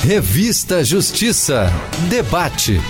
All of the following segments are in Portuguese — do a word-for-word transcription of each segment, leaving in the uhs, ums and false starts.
Revista Justiça. Debate.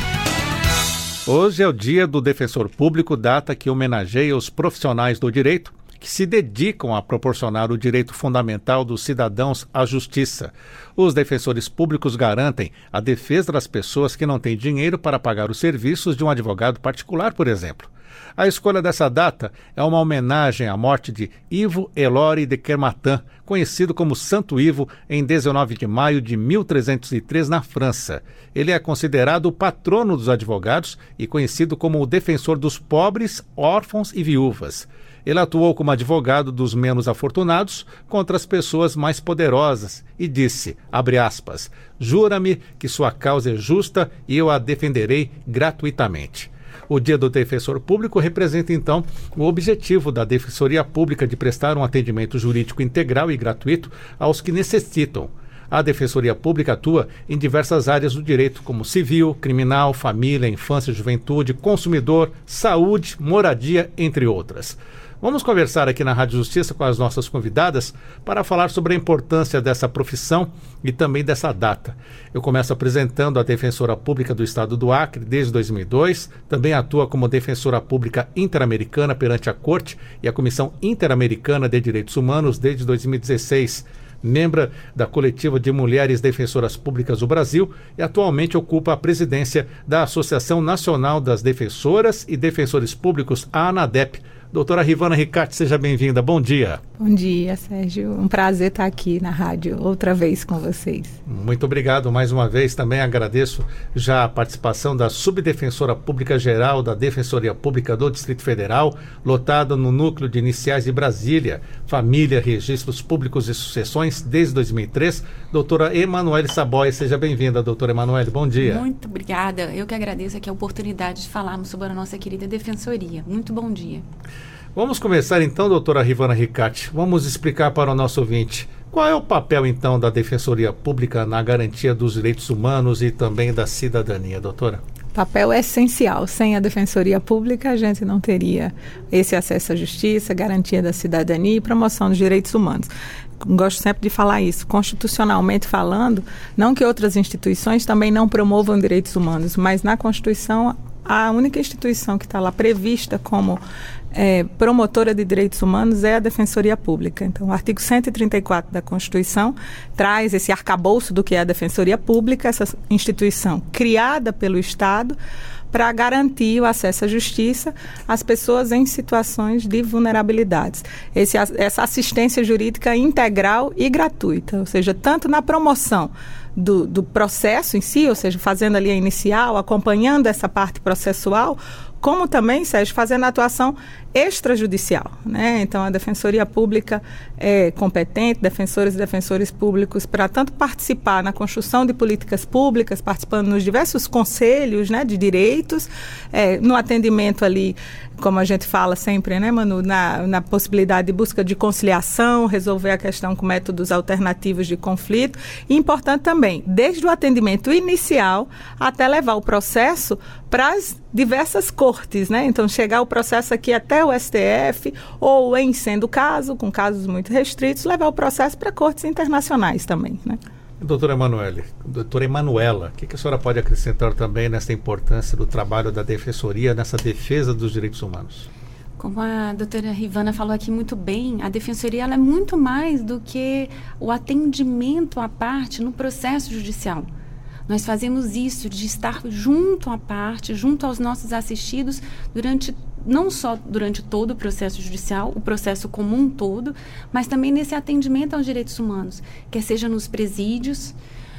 Hoje é o Dia do Defensor Público, data que homenageia os profissionais do direito que se dedicam a proporcionar o direito fundamental dos cidadãos à justiça. Os defensores públicos garantem a defesa das pessoas que não têm dinheiro para pagar os serviços de um advogado particular, por exemplo. A escolha dessa data é uma homenagem à morte de Ivo Elori de Kermatan, conhecido como Santo Ivo, em dezenove de maio de mil trezentos e três, na França. Ele é considerado o patrono dos advogados e conhecido como o defensor dos pobres, órfãos e viúvas. Ele atuou como advogado dos menos afortunados contra as pessoas mais poderosas e disse, abre aspas, jura-me que sua causa é justa e eu a defenderei gratuitamente. O Dia do Defensor Público representa, então, o objetivo da Defensoria Pública de prestar um atendimento jurídico integral e gratuito aos que necessitam. A Defensoria Pública atua em diversas áreas do direito, como civil, criminal, família, infância e juventude, consumidor, saúde, moradia, entre outras. Vamos conversar aqui na Rádio Justiça com as nossas convidadas para falar sobre a importância dessa profissão e também dessa data. Eu começo apresentando a Defensora Pública do Estado do Acre desde dois mil e dois, também atua como Defensora Pública Interamericana perante a Corte e a Comissão Interamericana de Direitos Humanos desde dois mil e dezesseis. Membro da Coletiva de Mulheres Defensoras Públicas do Brasil e atualmente ocupa a presidência da Associação Nacional das Defensoras e Defensores Públicos, a ANADEP. Doutora Rivana Ricarte, seja bem-vinda. Bom dia. Bom dia, Sérgio. Um prazer estar aqui na rádio outra vez com vocês. Muito obrigado mais uma vez. Também agradeço já a participação da Subdefensora Pública Geral da Defensoria Pública do Distrito Federal, lotada no Núcleo de Iniciais de Brasília, Família, Registros Públicos e Sucessões, desde dois mil e três. Doutora Emanuele Saboia, seja bem-vinda, doutora Emanuele. Bom dia. Muito obrigada. Eu que agradeço aqui a oportunidade de falarmos sobre a nossa querida Defensoria. Muito bom dia. Vamos começar então, doutora Rivana Ricarte. Vamos explicar para o nosso ouvinte qual é o papel então da Defensoria Pública na garantia dos direitos humanos e também da cidadania, doutora? Papel essencial. Sem a Defensoria Pública, a gente não teria esse acesso à justiça, garantia da cidadania e promoção dos direitos humanos. Gosto sempre de falar isso, constitucionalmente falando, não que outras instituições também não promovam direitos humanos, mas na Constituição, a única instituição que está lá prevista como é, promotora de direitos humanos é a Defensoria Pública. Então, o artigo cento e trinta e quatro da Constituição traz esse arcabouço do que é a Defensoria Pública, essa instituição criada pelo Estado para garantir o acesso à justiça às pessoas em situações de vulnerabilidades. Esse, essa assistência jurídica integral e gratuita, ou seja, tanto na promoção do, do processo em si, ou seja, fazendo ali a inicial, acompanhando essa parte processual, como também, Sérgio, fazendo a atuação extrajudicial, né? Então, a Defensoria Pública é competente, defensores e defensores públicos, para tanto participar na construção de políticas públicas, participando nos diversos conselhos, né, de direitos, é, no atendimento ali, como a gente fala sempre, né, Manu, na, na possibilidade de busca de conciliação, resolver a questão com métodos alternativos de conflito, e importante também, desde o atendimento inicial até levar o processo para as diversas cortes, né? Então, chegar o processo aqui até o S T F, ou, em sendo o caso, com casos muito restritos, levar o processo para cortes internacionais também, né? Doutora Emanuele, doutora Emanuela, o que, que a senhora pode acrescentar também nessa importância do trabalho da Defensoria, nessa defesa dos direitos humanos? Como a doutora Rivana falou aqui muito bem, a Defensoria ela é muito mais do que o atendimento à parte no processo judicial. Nós fazemos isso de estar junto à parte, junto aos nossos assistidos, durante, não só durante todo o processo judicial, o processo comum todo, mas também nesse atendimento aos direitos humanos, quer seja nos presídios,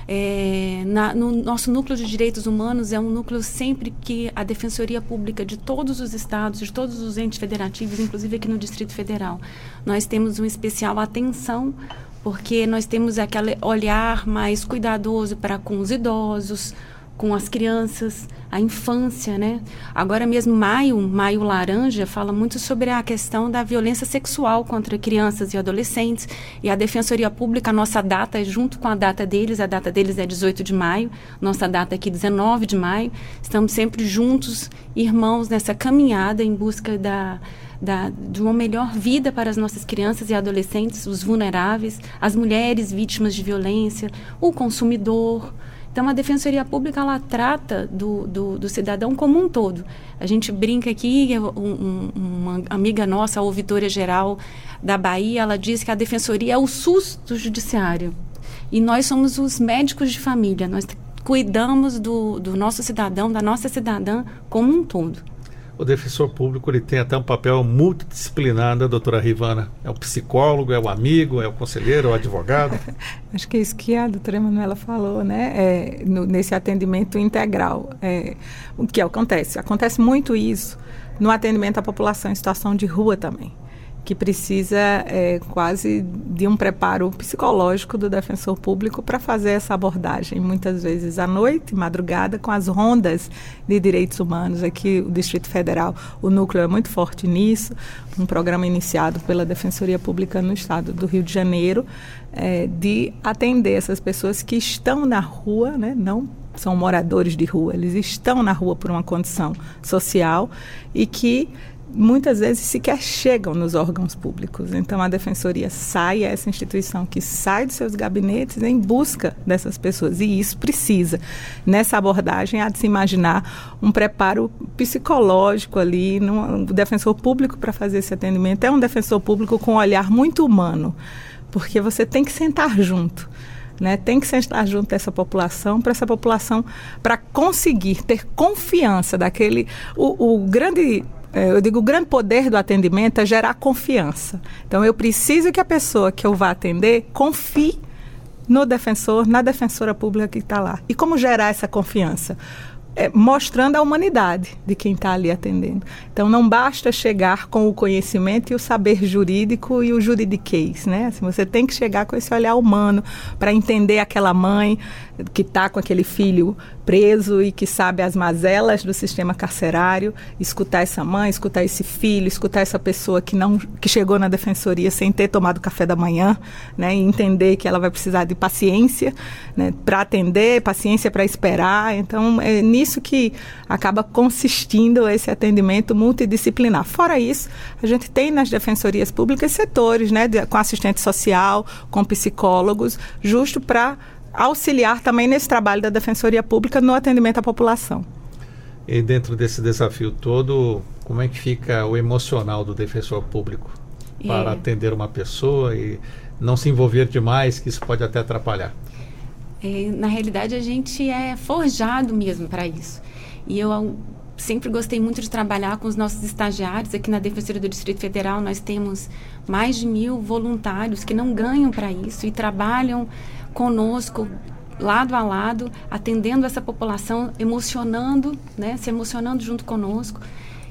é, na, no nosso núcleo de direitos humanos é um núcleo sempre que a Defensoria Pública de todos os estados, de todos os entes federativos, inclusive aqui no Distrito Federal, nós temos uma especial atenção, porque nós temos aquele olhar mais cuidadoso para com os idosos, com as crianças, a infância, né? Agora mesmo, maio, maio laranja, fala muito sobre a questão da violência sexual contra crianças e adolescentes. E a Defensoria Pública, a nossa data é junto com a data deles, a data deles é dezoito de maio, nossa data aqui dezenove de maio. Estamos sempre juntos, irmãos, nessa caminhada em busca da... Da, de uma melhor vida para as nossas crianças e adolescentes, os vulneráveis, as mulheres vítimas de violência, o consumidor. Então, a Defensoria Pública, ela trata do, do, do cidadão como um todo. A gente brinca aqui, um, um, uma amiga nossa, a ouvidora geral da Bahia, ela diz que a Defensoria é o SUS do Judiciário. E nós somos os médicos de família, nós cuidamos do, do nosso cidadão, da nossa cidadã como um todo. O defensor público ele tem até um papel multidisciplinar, né, doutora Rivana? É o psicólogo, é o amigo, é o conselheiro, é o advogado? Acho que é isso que a doutora Emanuela falou, né? É, no, nesse atendimento integral. É, o que acontece? Acontece muito isso no atendimento à população em situação de rua também, que precisa é, quase de um preparo psicológico do defensor público para fazer essa abordagem, muitas vezes à noite, madrugada, com as rondas de direitos humanos. Aqui o Distrito Federal, o núcleo é muito forte nisso, um programa iniciado pela Defensoria Pública no estado do Rio de Janeiro, é, de atender essas pessoas que estão na rua, né, não são moradores de rua, eles estão na rua por uma condição social e que muitas vezes sequer chegam nos órgãos públicos. Então, a Defensoria sai, é essa instituição que sai dos seus gabinetes em busca dessas pessoas. E isso precisa, nessa abordagem, há de se imaginar um preparo psicológico ali. No, o defensor público, para fazer esse atendimento, é um defensor público com um olhar muito humano, porque você tem que sentar junto. Né? Tem que sentar junto dessa população, para essa população, para conseguir ter confiança daquele... O, o grande... Eu digo, o grande poder do atendimento é gerar confiança. Então, eu preciso que a pessoa que eu vá atender confie no defensor, na defensora pública que está lá. E como gerar essa confiança? É, mostrando a humanidade de quem está ali atendendo. Então, não basta chegar com o conhecimento e o saber jurídico e o juridiquês, né? Assim, você tem que chegar com esse olhar humano para entender aquela mãe que está com aquele filho preso e que sabe as mazelas do sistema carcerário, escutar essa mãe, escutar esse filho, escutar essa pessoa que, não, que chegou na defensoria sem ter tomado café da manhã, né? E entender que ela vai precisar de paciência, né, para atender, paciência para esperar. Então, é nisso que acaba consistindo esse atendimento multidisciplinar. Fora isso, a gente tem nas defensorias públicas setores, né, de, com assistente social, com psicólogos, justo para auxiliar também nesse trabalho da Defensoria Pública no atendimento à população. E dentro desse desafio todo, como é que fica o emocional do defensor público para é. atender uma pessoa e não se envolver demais, que isso pode até atrapalhar? É, na realidade, a gente é forjado mesmo para isso. E eu sempre gostei muito de trabalhar com os nossos estagiários. Aqui na Defensoria do Distrito Federal, nós temos mais de mil voluntários que não ganham para isso e trabalham conosco, lado a lado, atendendo essa população, emocionando, né, se emocionando junto conosco.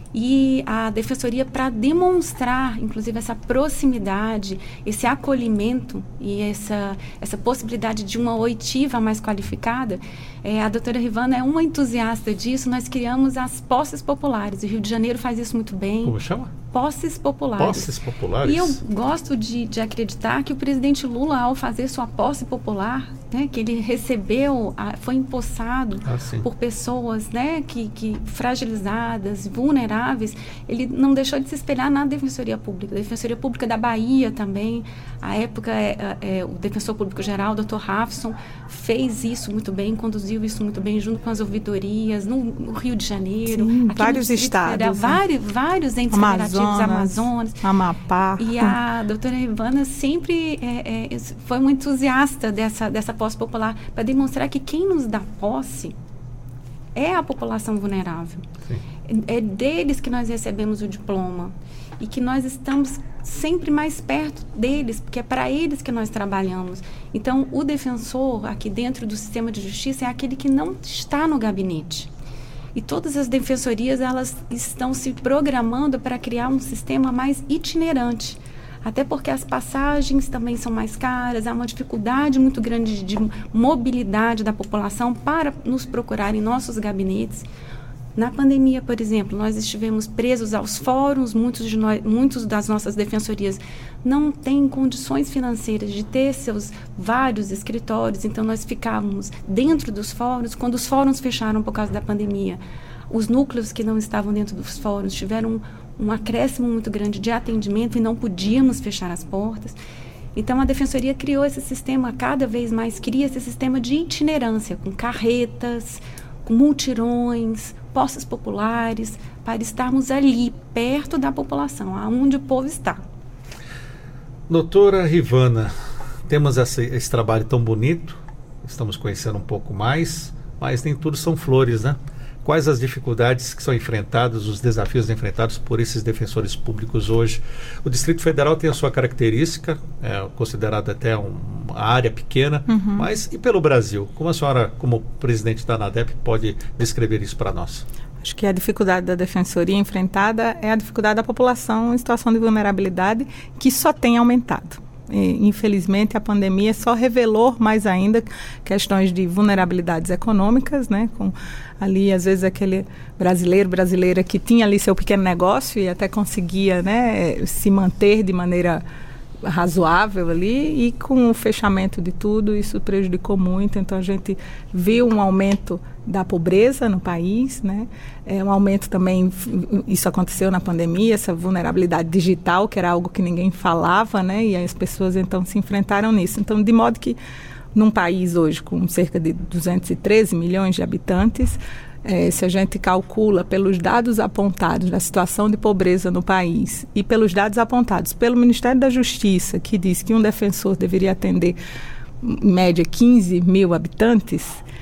E a Defensoria, para demonstrar, inclusive, essa proximidade, esse acolhimento e essa, essa possibilidade de uma oitiva mais qualificada, é, a doutora Rivana é uma entusiasta disso. Nós criamos as posses populares. O Rio de Janeiro faz isso muito bem. Como chama? Posses populares. Posses populares. E eu gosto de, de acreditar que o presidente Lula, ao fazer sua posse popular, né, que ele recebeu, a, foi empossado ah, por pessoas, né, que, que fragilizadas, vulneráveis, ele não deixou de se espelhar na Defensoria Pública. A Defensoria Pública da Bahia também, à época, é, é, o Defensor Público Geral, o doutor Rafson, fez isso muito bem, conduziu isso muito bem, junto com as ouvidorias, no, no Rio de Janeiro. Sim, vários estados. Federal, né? vários, vários entes federativos, Amazonas, Amapá. E a doutora Rivana sempre é, é, foi muito entusiasta dessa, dessa posse popular, para demonstrar que quem nos dá posse é a população vulnerável. É, é deles que nós recebemos o diploma e que nós estamos sempre mais perto deles, porque é para eles que nós trabalhamos. Então, o defensor aqui dentro do sistema de justiça é aquele que não está no gabinete. E todas as defensorias, elas estão se programando para criar um sistema mais itinerante, até porque as passagens também são mais caras, há uma dificuldade muito grande de mobilidade da população para nos procurar em nossos gabinetes. Na pandemia, por exemplo, nós estivemos presos aos fóruns, muitos, de nós, muitos das nossas defensorias não têm condições financeiras de ter seus vários escritórios, então nós ficávamos dentro dos fóruns. Quando os fóruns fecharam por causa da pandemia, os núcleos que não estavam dentro dos fóruns tiveram um, um acréscimo muito grande de atendimento e não podíamos fechar as portas. Então, a Defensoria criou esse sistema, cada vez mais cria esse sistema de itinerância, com carretas, com multirões, postos populares, para estarmos ali, perto da população, aonde o povo está. Doutora Rivana, temos esse, esse trabalho tão bonito, estamos conhecendo um pouco mais, mas nem tudo são flores, né? Quais as dificuldades que são enfrentadas, os desafios enfrentados por esses defensores públicos hoje? O Distrito Federal tem a sua característica, é considerada até um, uma área pequena, uhum. mas e pelo Brasil? Como a senhora, como presidente da ANADEP, pode descrever isso para nós? Acho que a dificuldade da defensoria enfrentada é a dificuldade da população em situação de vulnerabilidade, que só tem aumentado. E, infelizmente, a pandemia só revelou mais ainda questões de vulnerabilidades econômicas, né? Com ali, às vezes, aquele brasileiro, brasileira que tinha ali seu pequeno negócio e até conseguia, né, se manter de maneira razoável ali, e com o fechamento de tudo, isso prejudicou muito. Então, a gente viu um aumento da pobreza no país, né? É, um aumento também, isso aconteceu na pandemia, essa vulnerabilidade digital, que era algo que ninguém falava, né? E as pessoas, então, se enfrentaram nisso. Então, de modo que, num país hoje com cerca de duzentos e treze milhões de habitantes, É, se a gente calcula pelos dados apontados da situação de pobreza no país e pelos dados apontados pelo Ministério da Justiça, que diz que um defensor deveria atender, em média, quinze mil habitantes,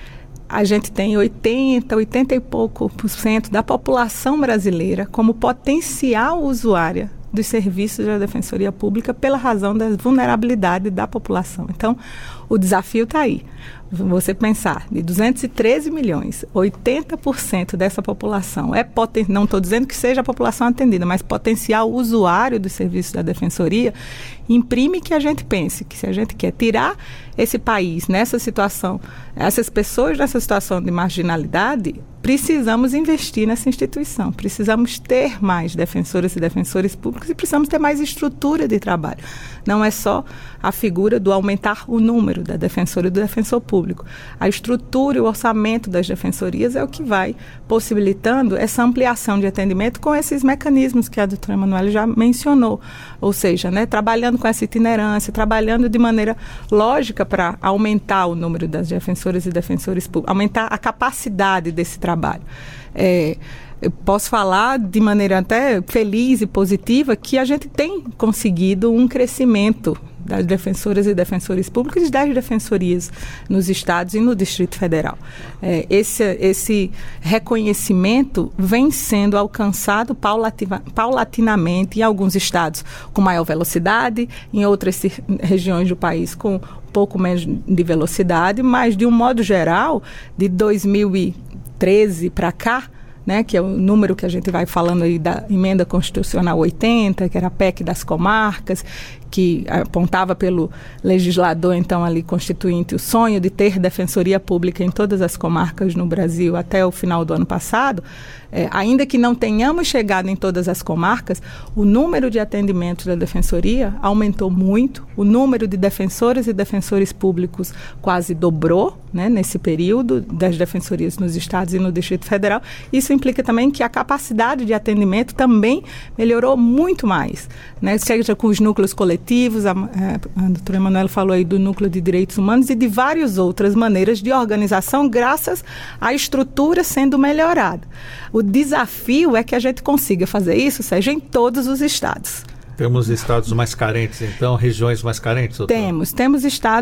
a gente tem oitenta, oitenta e pouco por cento da população brasileira como potencial usuária dos serviços da Defensoria Pública pela razão da vulnerabilidade da população. Então, o desafio está aí. Você pensar, de duzentos e treze milhões, oitenta por cento dessa população é poten- não estou dizendo que seja a população atendida, mas potencial usuário dos serviços da Defensoria, imprime que a gente pense que, se a gente quer tirar esse país nessa situação, essas pessoas nessa situação de marginalidade, precisamos investir nessa instituição, precisamos ter mais defensoras e defensores públicos e precisamos ter mais estrutura de trabalho. Não é só a figura do aumentar o número da defensora e do defensor público. A estrutura e o orçamento das defensorias é o que vai possibilitando essa ampliação de atendimento com esses mecanismos que a doutora Emanuele já mencionou. Ou seja, né, trabalhando com essa itinerância, trabalhando de maneira lógica para aumentar o número das defensoras e defensores públicos, aumentar a capacidade desse trabalho. É, eu posso falar de maneira até feliz e positiva que a gente tem conseguido um crescimento das defensoras e defensores públicos e das defensorias nos estados e no Distrito Federal. É, esse, esse reconhecimento vem sendo alcançado paulativa, paulatinamente em alguns estados com maior velocidade, em outras regiões do país com um pouco menos de velocidade, mas de um modo geral, de dois mil e treze para cá, né, que é o número que a gente vai falando aí da Emenda Constitucional oitenta, que era a P E C das comarcas, que apontava pelo legislador, então, ali constituinte, o sonho de ter defensoria pública em todas as comarcas no Brasil até o final do ano passado. É, ainda que não tenhamos chegado em todas as comarcas, o número de atendimentos da defensoria aumentou muito, o número de defensoras e defensores públicos quase dobrou, né, nesse período das defensorias nos estados e no Distrito Federal. Isso implica também que a capacidade de atendimento também melhorou muito mais, né, seja com os núcleos coletivos, a, a doutora Emanuele falou aí do núcleo de direitos humanos e de várias outras maneiras de organização graças à estrutura sendo melhorada. O desafio é que a gente consiga fazer isso, seja em todos os estados. Temos estados mais carentes, então, regiões mais carentes, doutor? Temos. Temos estados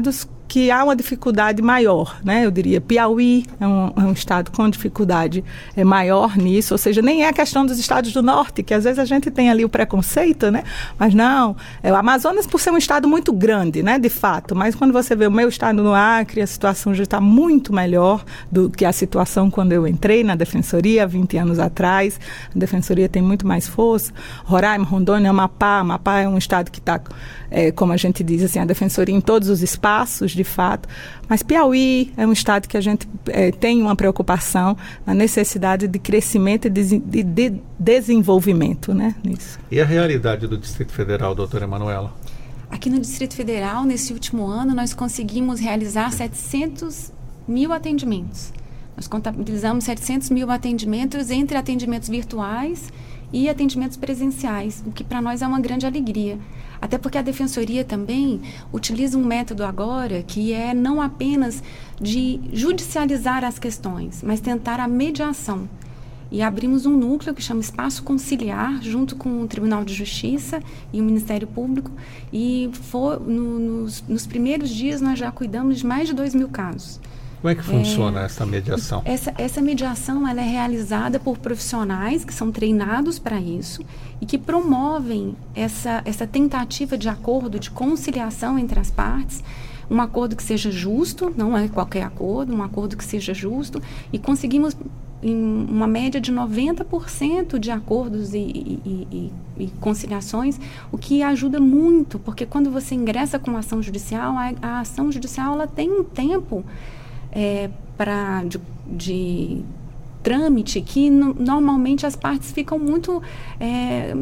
que há uma dificuldade maior, né? Eu diria, Piauí é um, é um estado com dificuldade é, maior nisso, ou seja, nem é a questão dos estados do norte, que às vezes a gente tem ali o preconceito, né? Mas não, é, o Amazonas por ser um estado muito grande, né? De fato, mas quando você vê o meu estado no Acre, a situação já está muito melhor do que a situação quando eu entrei na Defensoria, há vinte anos atrás. A Defensoria tem muito mais força. Roraima, Rondônia, Amapá. Amapá é um estado que está, é, como a gente diz assim, a Defensoria em todos os espaços, de fato, mas Piauí é um estado que a gente é, tem uma preocupação na necessidade de crescimento e de, de, de desenvolvimento, né, nisso. E a realidade do Distrito Federal, doutora Emanuela? Aqui no Distrito Federal, nesse último ano, nós conseguimos realizar setecentos mil atendimentos. Nós contabilizamos setecentos mil atendimentos entre atendimentos virtuais e atendimentos presenciais, o que para nós é uma grande alegria. Até porque a Defensoria também utiliza um método agora que é não apenas de judicializar as questões, mas tentar a mediação. E abrimos um núcleo que chama Espaço Conciliar, junto com o Tribunal de Justiça e o Ministério Público. E for, no, nos, nos primeiros dias nós já cuidamos de mais de dois mil casos. Como é que funciona é, essa mediação? Essa, essa mediação ela é realizada por profissionais que são treinados para isso e que promovem essa, essa tentativa de acordo, de conciliação entre as partes, um acordo que seja justo, não é qualquer acordo, um acordo que seja justo, e conseguimos em uma média de noventa por cento de acordos e, e, e, e conciliações, o que ajuda muito, porque quando você ingressa com uma ação judicial, a, a ação judicial ela tem um tempo É, pra, de, de trâmite que no, normalmente as partes ficam muito é,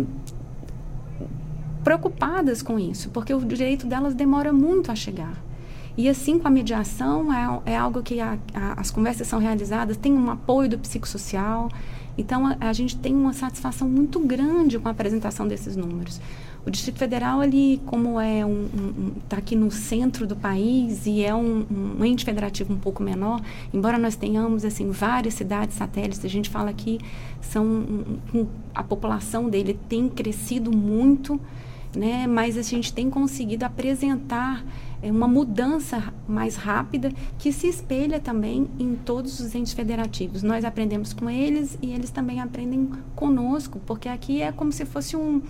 preocupadas com isso, porque o direito delas demora muito a chegar. E assim, com a mediação, é, é algo que a, a, as conversas são realizadas, tem um apoio do psicossocial, então a, a gente tem uma satisfação muito grande com a apresentação desses números. O Distrito Federal, ele, como é um, um, tá aqui no centro do país e é um, um ente federativo um pouco menor, embora nós tenhamos assim várias cidades satélites, a gente fala que são um, um, a população dele tem crescido muito, né? Mas a gente tem conseguido apresentar é, uma mudança mais rápida que se espelha também em todos os entes federativos. Nós aprendemos com eles e eles também aprendem conosco, porque aqui é como se fosse um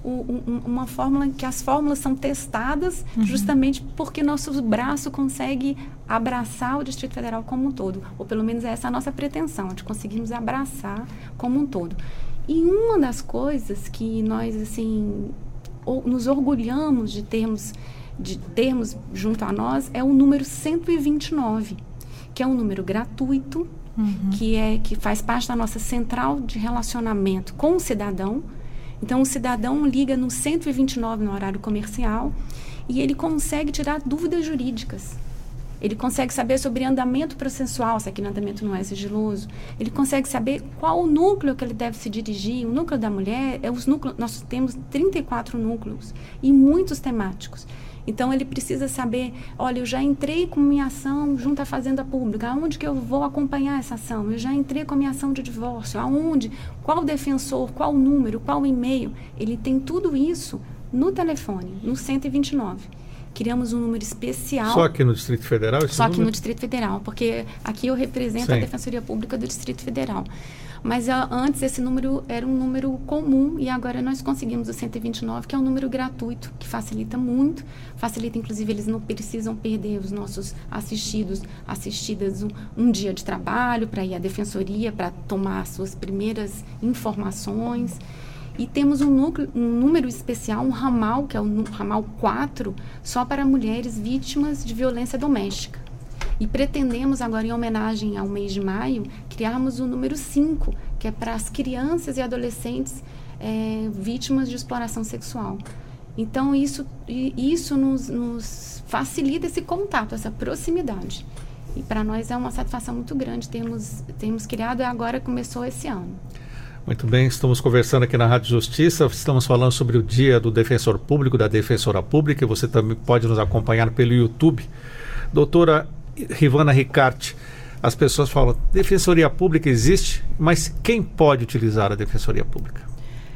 Um, uma fórmula que as fórmulas são testadas uhum. justamente porque nosso braço consegue abraçar o Distrito Federal como um todo, ou pelo menos essa é a nossa pretensão, de conseguirmos abraçar como um todo. E uma das coisas que nós assim ou, nos orgulhamos de termos, de termos junto a nós é o número cento e vinte e nove, que é um número gratuito, uhum. que, é, que faz parte da nossa central de relacionamento com o cidadão. Então, o cidadão liga no cento e vinte e nove no horário comercial e ele consegue tirar dúvidas jurídicas. Ele consegue saber sobre andamento processual, se aquele andamento não é sigiloso. Ele consegue saber qual o núcleo que ele deve se dirigir. O núcleo da mulher, é os núcleos, nós temos trinta e quatro núcleos e muitos temáticos. Então, ele precisa saber, olha, eu já entrei com minha ação junto à Fazenda Pública, aonde que eu vou acompanhar essa ação? Eu já entrei com a minha ação de divórcio, aonde? Qual defensor, qual número, qual e-mail? Ele tem tudo isso no telefone, no cento e vinte e nove. Criamos um número especial. Só aqui no Distrito Federal? Só aqui no Distrito Federal, porque aqui eu represento Sim. a Defensoria Pública do Distrito Federal. Mas a, antes esse número era um número comum e agora nós conseguimos o cento e vinte e nove, que é um número gratuito, que facilita muito, facilita inclusive eles não precisam perder os nossos assistidos, assistidas um, um dia de trabalho para ir à Defensoria, para tomar as suas primeiras informações. E temos um, núcleo, um número especial, um ramal, que é o ramal quatro, só para mulheres vítimas de violência doméstica. E pretendemos agora, em homenagem ao mês de maio, criarmos o número cinco, que é para as crianças e adolescentes é, vítimas de exploração sexual. Então, isso, isso nos, nos facilita esse contato, essa proximidade. E para nós é uma satisfação muito grande termos, termos criado, e agora começou esse ano. Muito bem, estamos conversando aqui na Rádio Justiça, estamos falando sobre o Dia do Defensor Público, da Defensora Pública, e você também pode nos acompanhar pelo YouTube. Doutora Rivana Ricarte, as pessoas falam, Defensoria Pública existe, mas quem pode utilizar a Defensoria Pública?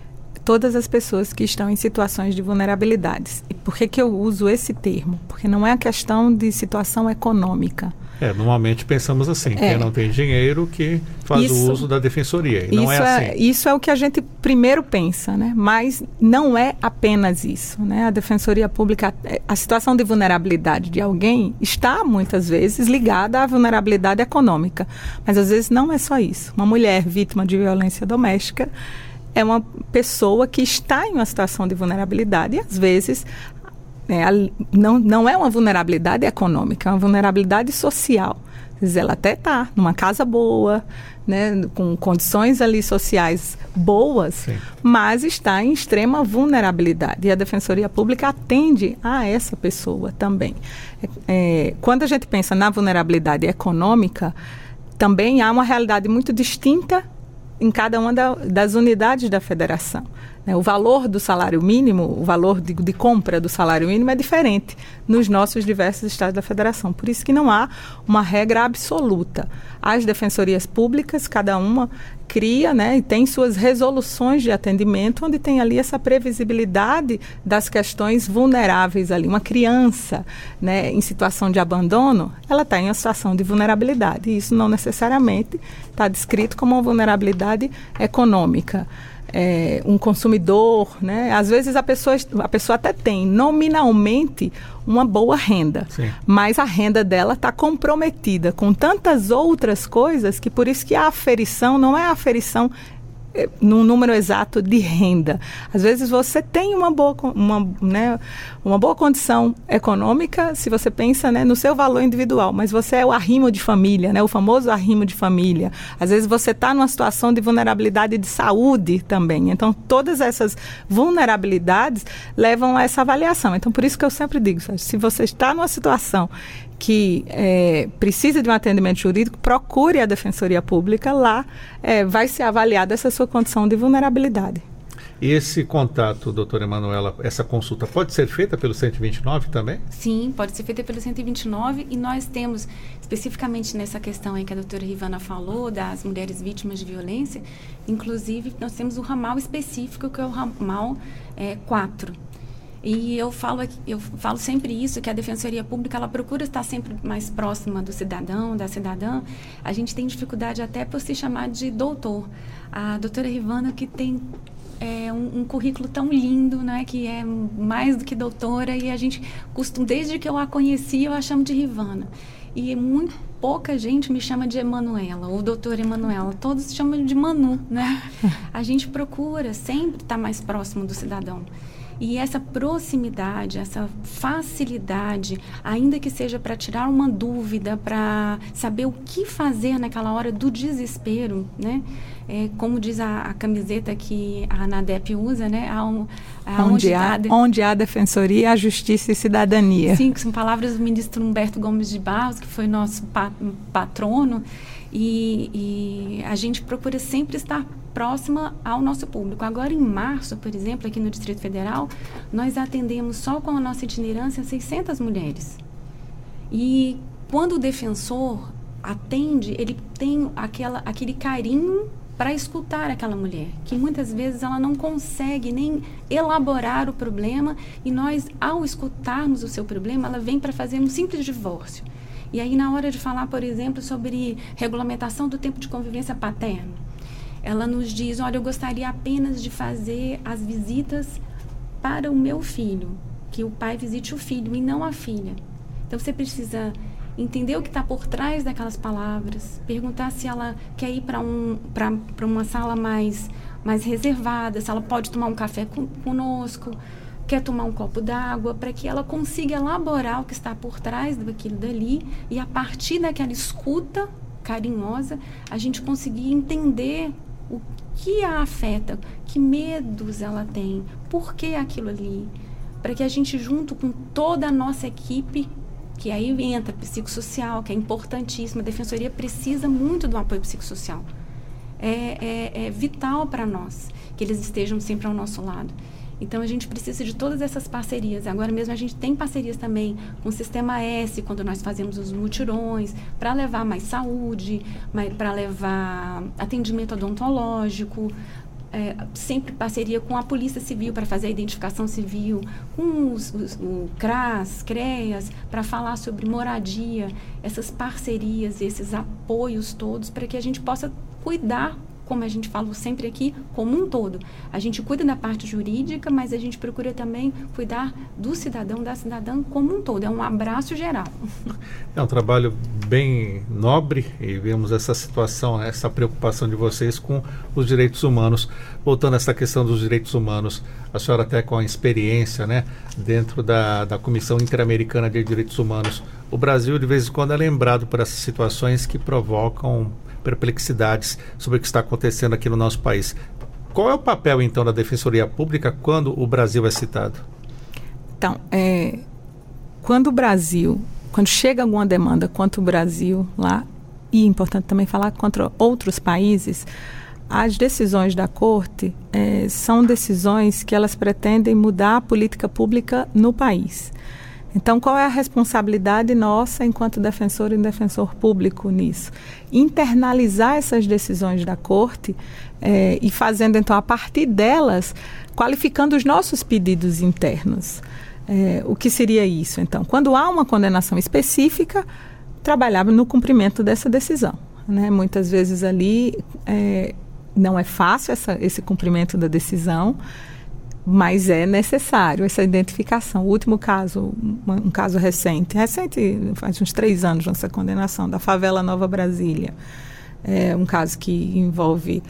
todas as pessoas que estão em situações de vulnerabilidades. E por que que eu uso esse termo? Porque não é a questão de situação econômica. É, normalmente pensamos assim, É. quem não tem dinheiro que faz Isso- o uso da defensoria, e não isso, é assim. isso é o que a gente primeiro pensa, né? Mas não é apenas isso, né? A Defensoria Pública, a situação de vulnerabilidade de alguém está muitas vezes ligada à vulnerabilidade econômica, mas às vezes não é só isso. Uma mulher vítima de violência doméstica é uma pessoa que está em uma situação de vulnerabilidade e às vezes É, não, não é uma vulnerabilidade econômica, é uma vulnerabilidade social. Às vezes ela até está numa casa boa, né, com condições ali sociais boas, Sim. mas está em extrema vulnerabilidade. E a Defensoria Pública atende a essa pessoa também. É, é, quando a gente pensa na vulnerabilidade econômica, também há uma realidade muito distinta em cada uma da, das unidades da federação. Né? O valor do salário mínimo, o valor de, de compra do salário mínimo é diferente nos nossos diversos estados da federação. Por isso que não há uma regra absoluta. As defensorias públicas, cada uma cria, né, e tem suas resoluções de atendimento, onde tem ali essa previsibilidade das questões vulneráveis ali. Uma criança, né, em situação de abandono, ela está em uma situação de vulnerabilidade. E isso não necessariamente está descrito como uma vulnerabilidade econômica. É, um consumidor, né? Às vezes a pessoa, a pessoa até tem nominalmente uma boa renda, Sim. mas a renda dela está comprometida com tantas outras coisas que por isso que a aferição não é a aferição é, num número exato de renda. Às vezes você tem uma boa, uma, né, uma boa condição econômica, se você pensa, né, no seu valor individual, mas você é o arrimo de família, né, o famoso arrimo de família. Às vezes você está numa situação de vulnerabilidade de saúde também. Então, todas essas vulnerabilidades levam a essa avaliação. Então, por isso que eu sempre digo, se você está numa situação que é, precisa de um atendimento jurídico, procure a Defensoria Pública, lá é, vai ser avaliada essa sua condição de vulnerabilidade. E esse contato, doutora Emanuela, essa consulta pode ser feita pelo cento e vinte e nove também? Sim, pode ser feita pelo cento e vinte e nove e nós temos, especificamente nessa questão aí que a doutora Rivana falou, das mulheres vítimas de violência, inclusive nós temos o ramal específico, que é o ramal é, quatro. E eu falo, eu falo sempre isso, que a Defensoria Pública, ela procura estar sempre mais próxima do cidadão, da cidadã. A gente tem dificuldade até por se chamar de doutor. A doutora Rivana, que tem é, um, um currículo tão lindo, né, que é mais do que doutora, e a gente costuma, desde que eu a conheci, eu a chamo de Rivana. E muito pouca gente me chama de Emanuela, ou doutora Emanuela. Todos chamam de Manu, né? A gente procura sempre estar mais próximo do cidadão. E essa proximidade, essa facilidade, ainda que seja para tirar uma dúvida, para saber o que fazer naquela hora do desespero, né? É, como diz a, a camiseta que a ANADEP usa, né? A, a onde, onde, há, de... onde há defensoria, há justiça e cidadania. Sim, que são palavras do ministro Humberto Gomes de Barros, que foi nosso pa, patrono. E, e a gente procura sempre estar próxima ao nosso público. Agora, em março, por exemplo, aqui no Distrito Federal, nós atendemos só com a nossa itinerância seiscentas mulheres. E quando o defensor atende, ele tem aquela, aquele carinho para escutar aquela mulher, que muitas vezes ela não consegue nem elaborar o problema, e nós, ao escutarmos o seu problema, ela vem para fazer um simples divórcio. E aí, na hora de falar, por exemplo, sobre regulamentação do tempo de convivência paterno, ela nos diz, olha, eu gostaria apenas de fazer as visitas para o meu filho, que o pai visite o filho e não a filha. Então, você precisa entender o que está por trás daquelas palavras, perguntar se ela quer ir para um, para uma sala mais, mais reservada, se ela pode tomar um café com, conosco, quer tomar um copo d'água, para que ela consiga elaborar o que está por trás daquilo dali, e a partir daquela escuta carinhosa, a gente conseguir entender o que a afeta, que medos ela tem, por que aquilo ali, para que a gente, junto com toda a nossa equipe, que aí entra psicossocial, que é importantíssimo, a Defensoria precisa muito do apoio psicossocial. É, é, é vital para nós que eles estejam sempre ao nosso lado. Então, a gente precisa de todas essas parcerias. Agora mesmo, a gente tem parcerias também com o Sistema S, quando nós fazemos os mutirões, para levar mais saúde, para levar atendimento odontológico, é, sempre parceria com a Polícia Civil para fazer a identificação civil, com os, os, o CRAS, CREAS, para falar sobre moradia, essas parcerias, esses apoios todos, para que a gente possa cuidar, como a gente falou sempre aqui, como um todo. A gente cuida da parte jurídica, mas a gente procura também cuidar do cidadão, da cidadã como um todo. É um abraço geral. É um trabalho bem nobre e vemos essa situação, essa preocupação de vocês com os direitos humanos. Voltando a essa questão dos direitos humanos, a senhora até com a experiência, né, dentro da, da Comissão Interamericana de Direitos Humanos, o Brasil de vez em quando é lembrado por essas situações que provocam perplexidades sobre o que está acontecendo aqui no nosso país. Qual é o papel, então, da Defensoria Pública quando o Brasil é citado? Então, é, quando o Brasil, quando chega alguma demanda contra o Brasil lá, e é importante também falar contra outros países, as decisões da Corte é, são decisões que elas pretendem mudar a política pública no país. Então, qual é a responsabilidade nossa enquanto defensor e defensor público nisso? Internalizar essas decisões da Corte eh, e fazendo, então, a partir delas, qualificando os nossos pedidos internos. Eh, o que seria isso? Então, quando há uma condenação específica, trabalhar no cumprimento dessa decisão, né? Muitas vezes ali eh, não é fácil essa, esse cumprimento da decisão, mas é necessário essa identificação. O último caso, um, um caso recente, recente, faz uns três anos, nossa condenação, da favela Nova Brasília. É um caso que envolve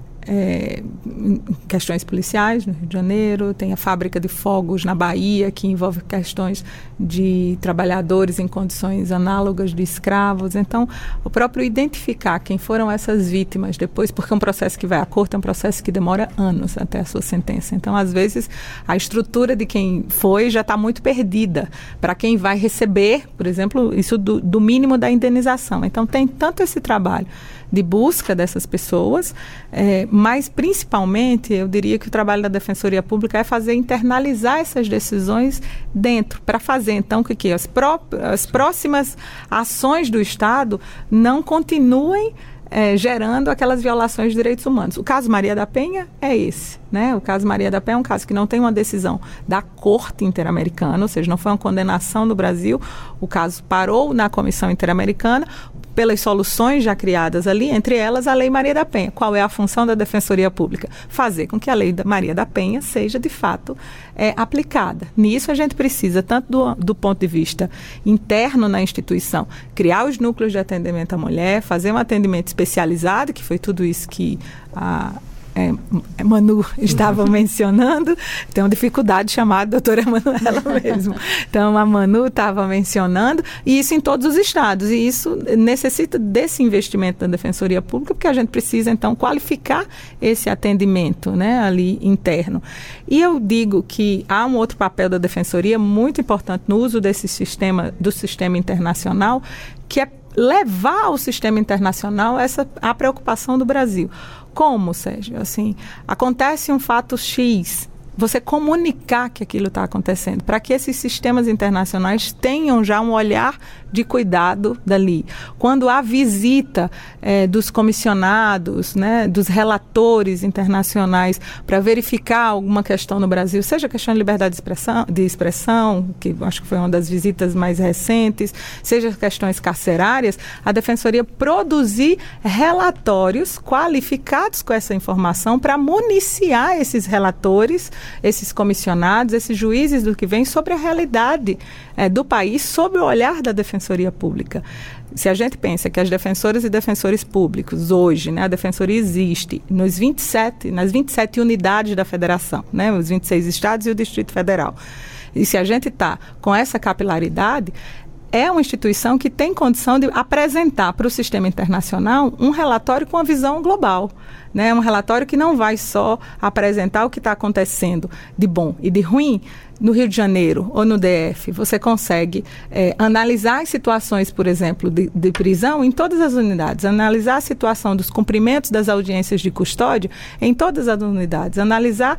é, questões policiais no Rio de Janeiro, tem a fábrica de fogos na Bahia, que envolve questões de trabalhadores em condições análogas de escravos. Então, o próprio identificar quem foram essas vítimas depois, porque é um processo que vai à corte, é um processo que demora anos até a sua sentença. Então, às vezes, a estrutura de quem foi já está muito perdida para quem vai receber, por exemplo, isso do, do mínimo da indenização. Então, tem tanto esse trabalho de busca dessas pessoas, é, mas principalmente eu diria que o trabalho da Defensoria Pública é fazer internalizar essas decisões dentro, para fazer então que, que as, pró- as próximas ações do Estado não continuem É, gerando aquelas violações de direitos humanos. O caso Maria da Penha é esse, né? O caso Maria da Penha é um caso que não tem uma decisão da Corte Interamericana, ou seja, não foi uma condenação do Brasil, o caso parou na Comissão Interamericana pelas soluções já criadas ali, entre elas a Lei Maria da Penha. Qual é a função da Defensoria Pública? Fazer com que a Lei da Maria da Penha seja, de fato, é, aplicada. Nisso a gente precisa, tanto do, do ponto de vista interno na instituição, criar os núcleos de atendimento à mulher, fazer um atendimento especializado, que foi tudo isso que a É, Manu estava mencionando, tem uma dificuldade chamada doutora Emanuela mesmo. Então, a Manu estava mencionando, e isso em todos os estados, e isso necessita desse investimento da Defensoria Pública, porque a gente precisa, então, qualificar esse atendimento, né, ali interno. E eu digo que há um outro papel da Defensoria muito importante no uso desse sistema, do sistema internacional, que é levar ao sistema internacional essa, a preocupação do Brasil. Como, Sérgio? Assim, acontece um fato X, você comunicar que aquilo está acontecendo, para que esses sistemas internacionais tenham já um olhar de cuidado dali. Quando há visita eh, dos comissionados, né, dos relatores internacionais para verificar alguma questão no Brasil, seja questão de liberdade de expressão, de expressão, que acho que foi uma das visitas mais recentes, seja questões carcerárias, a Defensoria produzir relatórios qualificados com essa informação para municiar esses relatores, esses comissionados, esses juízes do que vem sobre a realidade é, do país, sob o olhar da Defensoria Pública. Se a gente pensa que as defensoras e defensores públicos hoje, né, a Defensoria existe nos vinte e sete, nas vinte e sete unidades da Federação, né, os vinte e seis estados e o Distrito Federal. E se a gente está com essa capilaridade, é uma instituição que tem condição de apresentar para o sistema internacional um relatório com uma visão global, né? Um relatório que não vai só apresentar o que está acontecendo de bom e de ruim no Rio de Janeiro ou no D F. Você consegue é, analisar as situações, por exemplo, de, de prisão em todas as unidades, analisar a situação dos cumprimentos das audiências de custódia em todas as unidades, analisar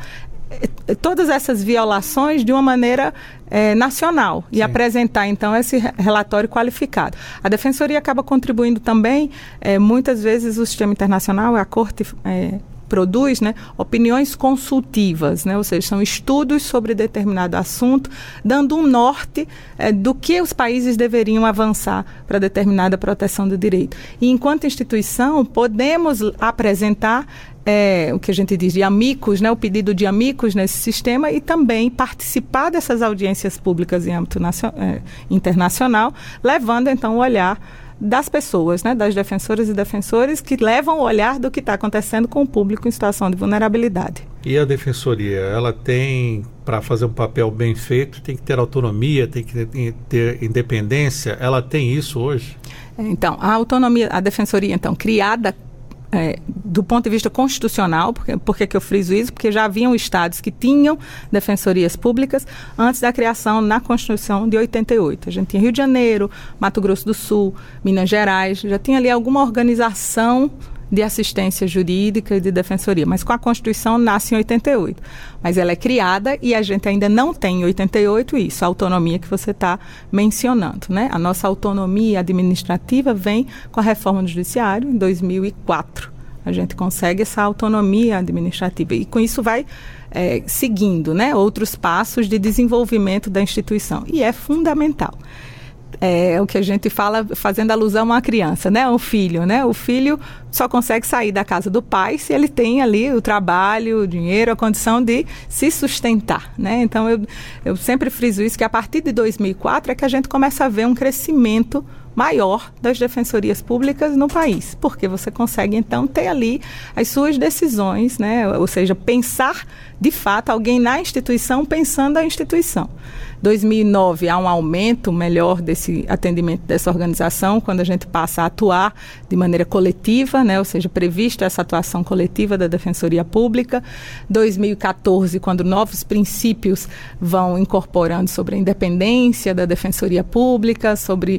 todas essas violações de uma maneira é, nacional e Sim. apresentar, então, esse relatório qualificado. A Defensoria acaba contribuindo também, é, muitas vezes o sistema internacional, a Corte é, produz, né, opiniões consultivas, né, ou seja, são estudos sobre determinado assunto, dando um norte é, do que os países deveriam avançar para determinada proteção do direito. E, enquanto instituição, podemos apresentar É, o que a gente diz de amigos, né, o pedido de amigos nesse sistema e também participar dessas audiências públicas em âmbito nacio- é, internacional, levando então o olhar das pessoas, né, das defensoras e defensores que levam o olhar do que está acontecendo com o público em situação de vulnerabilidade. E a defensoria, ela tem, para fazer um papel bem feito, tem que ter autonomia, tem que ter, ter independência, ela tem isso hoje? Então, a autonomia, a defensoria então criada É, do ponto de vista constitucional, porque, por que eu friso isso? Porque já haviam estados que tinham defensorias públicas antes da criação na Constituição de oitenta e oito. A gente tinha Rio de Janeiro, Mato Grosso do Sul, Minas Gerais, já tinha ali alguma organização de assistência jurídica e de defensoria, mas com a Constituição nasce em oitenta e oito. Mas ela é criada e a gente ainda não tem em oitenta e oito isso, a autonomia que você está mencionando, né? A nossa autonomia administrativa vem com a reforma do Judiciário em dois mil e quatro. A gente consegue essa autonomia administrativa e com isso vai é, seguindo, né, outros passos de desenvolvimento da instituição. E é fundamental. É o que a gente fala, fazendo alusão a uma criança, né? Um filho, né? O filho só consegue sair da casa do pai se ele tem ali o trabalho, o dinheiro, a condição de se sustentar, né? Então, eu, eu sempre friso isso, que a partir de dois mil e quatro é que a gente começa a ver um crescimento maior das defensorias públicas no país, porque você consegue, então, ter ali as suas decisões, né? Ou seja, pensar, de fato, alguém na instituição pensando a instituição. dois mil e nove há um aumento melhor desse atendimento dessa organização, quando a gente passa a atuar de maneira coletiva, né? Ou seja, prevista essa atuação coletiva da Defensoria Pública. dois mil e quatorze, quando novos princípios vão incorporando sobre a independência da Defensoria Pública, sobre,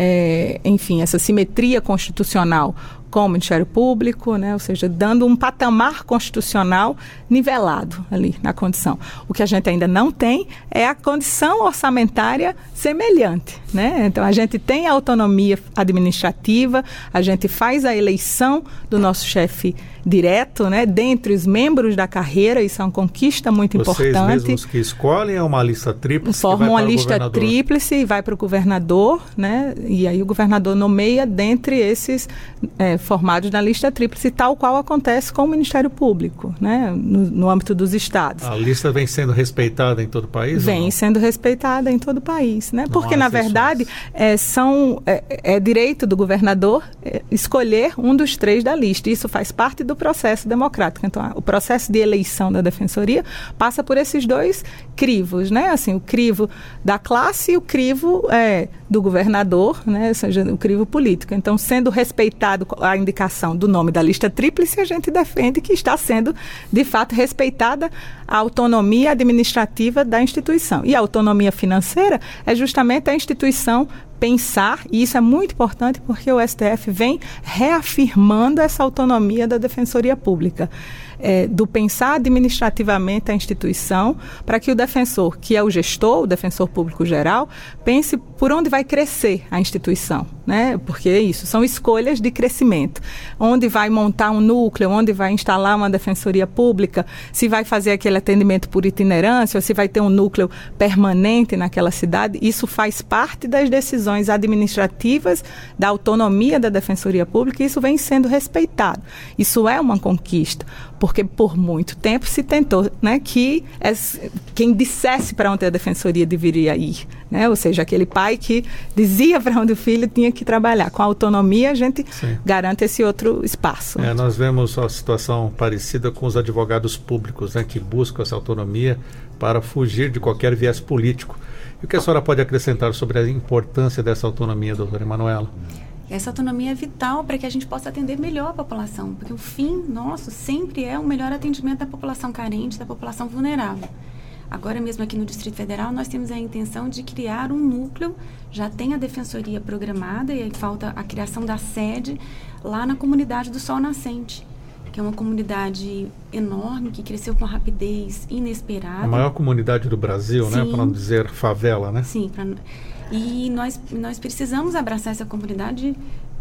é, enfim, essa simetria constitucional com o Ministério Público, né? Ou seja, dando um patamar constitucional nivelado ali na condição. O que a gente ainda não tem é a condição orçamentária semelhante, né? Então, a gente tem a autonomia administrativa, a gente faz a eleição do nosso chefe direto, né? Dentre os membros da carreira, isso é uma conquista muito Vocês importante. Vocês mesmos que escolhem é uma lista tríplice Formam uma que vai para lista o governador. tríplice e vai para o governador, né? E aí o governador nomeia dentre esses é, formados na lista tríplice, tal qual acontece com o Ministério Público, né? No, no âmbito dos estados. A lista vem sendo respeitada em todo o país? Vem sendo respeitada em todo o país, né? Não Porque, há na exceções. verdade, é, são, é, é direito do governador é, escolher um dos três da lista. Isso faz parte do processo democrático. Então, o processo de eleição da Defensoria passa por esses dois crivos, né? Assim, o crivo da classe e o crivo é, do governador, né? Ou seja, o crivo político. Então, sendo respeitado a indicação do nome da lista tríplice, a gente defende que está sendo, de fato, respeitada a autonomia administrativa da instituição. E a autonomia financeira é justamente a instituição pensar, e isso é muito importante porque o S T F vem reafirmando essa autonomia da Defensoria Pública, é, do pensar administrativamente a instituição, para que o defensor, que é o gestor, o defensor público geral, pense por onde vai crescer a instituição, né? Porque é isso, são escolhas de crescimento. Onde vai montar um núcleo, onde vai instalar uma defensoria pública, se vai fazer aquele atendimento por itinerância, ou se vai ter um núcleo permanente naquela cidade, isso faz parte das decisões administrativas da autonomia da Defensoria Pública e isso vem sendo respeitado. Isso é uma conquista, porque por muito tempo se tentou, né, que es, quem dissesse para onde a Defensoria deveria ir, né? Ou seja, aquele pai que dizia para onde o filho tinha que trabalhar. Com a autonomia a gente Sim. garante esse outro espaço. É, nós vemos a situação parecida com os advogados públicos, né, que buscam essa autonomia para fugir de qualquer viés político. E o que a senhora pode acrescentar sobre a importância dessa autonomia, doutora Emanuela? Essa autonomia é vital para que a gente possa atender melhor a população, porque o fim nosso sempre é o melhor atendimento da população carente, da população vulnerável. Agora mesmo aqui no Distrito Federal nós temos a intenção de criar um núcleo, já tem a defensoria programada e aí falta a criação da sede lá na comunidade do Sol Nascente, que é uma comunidade enorme, que cresceu com rapidez inesperada. A maior comunidade do Brasil, Sim. né? Para não dizer favela, né? Sim, pra, e nós, nós precisamos abraçar essa comunidade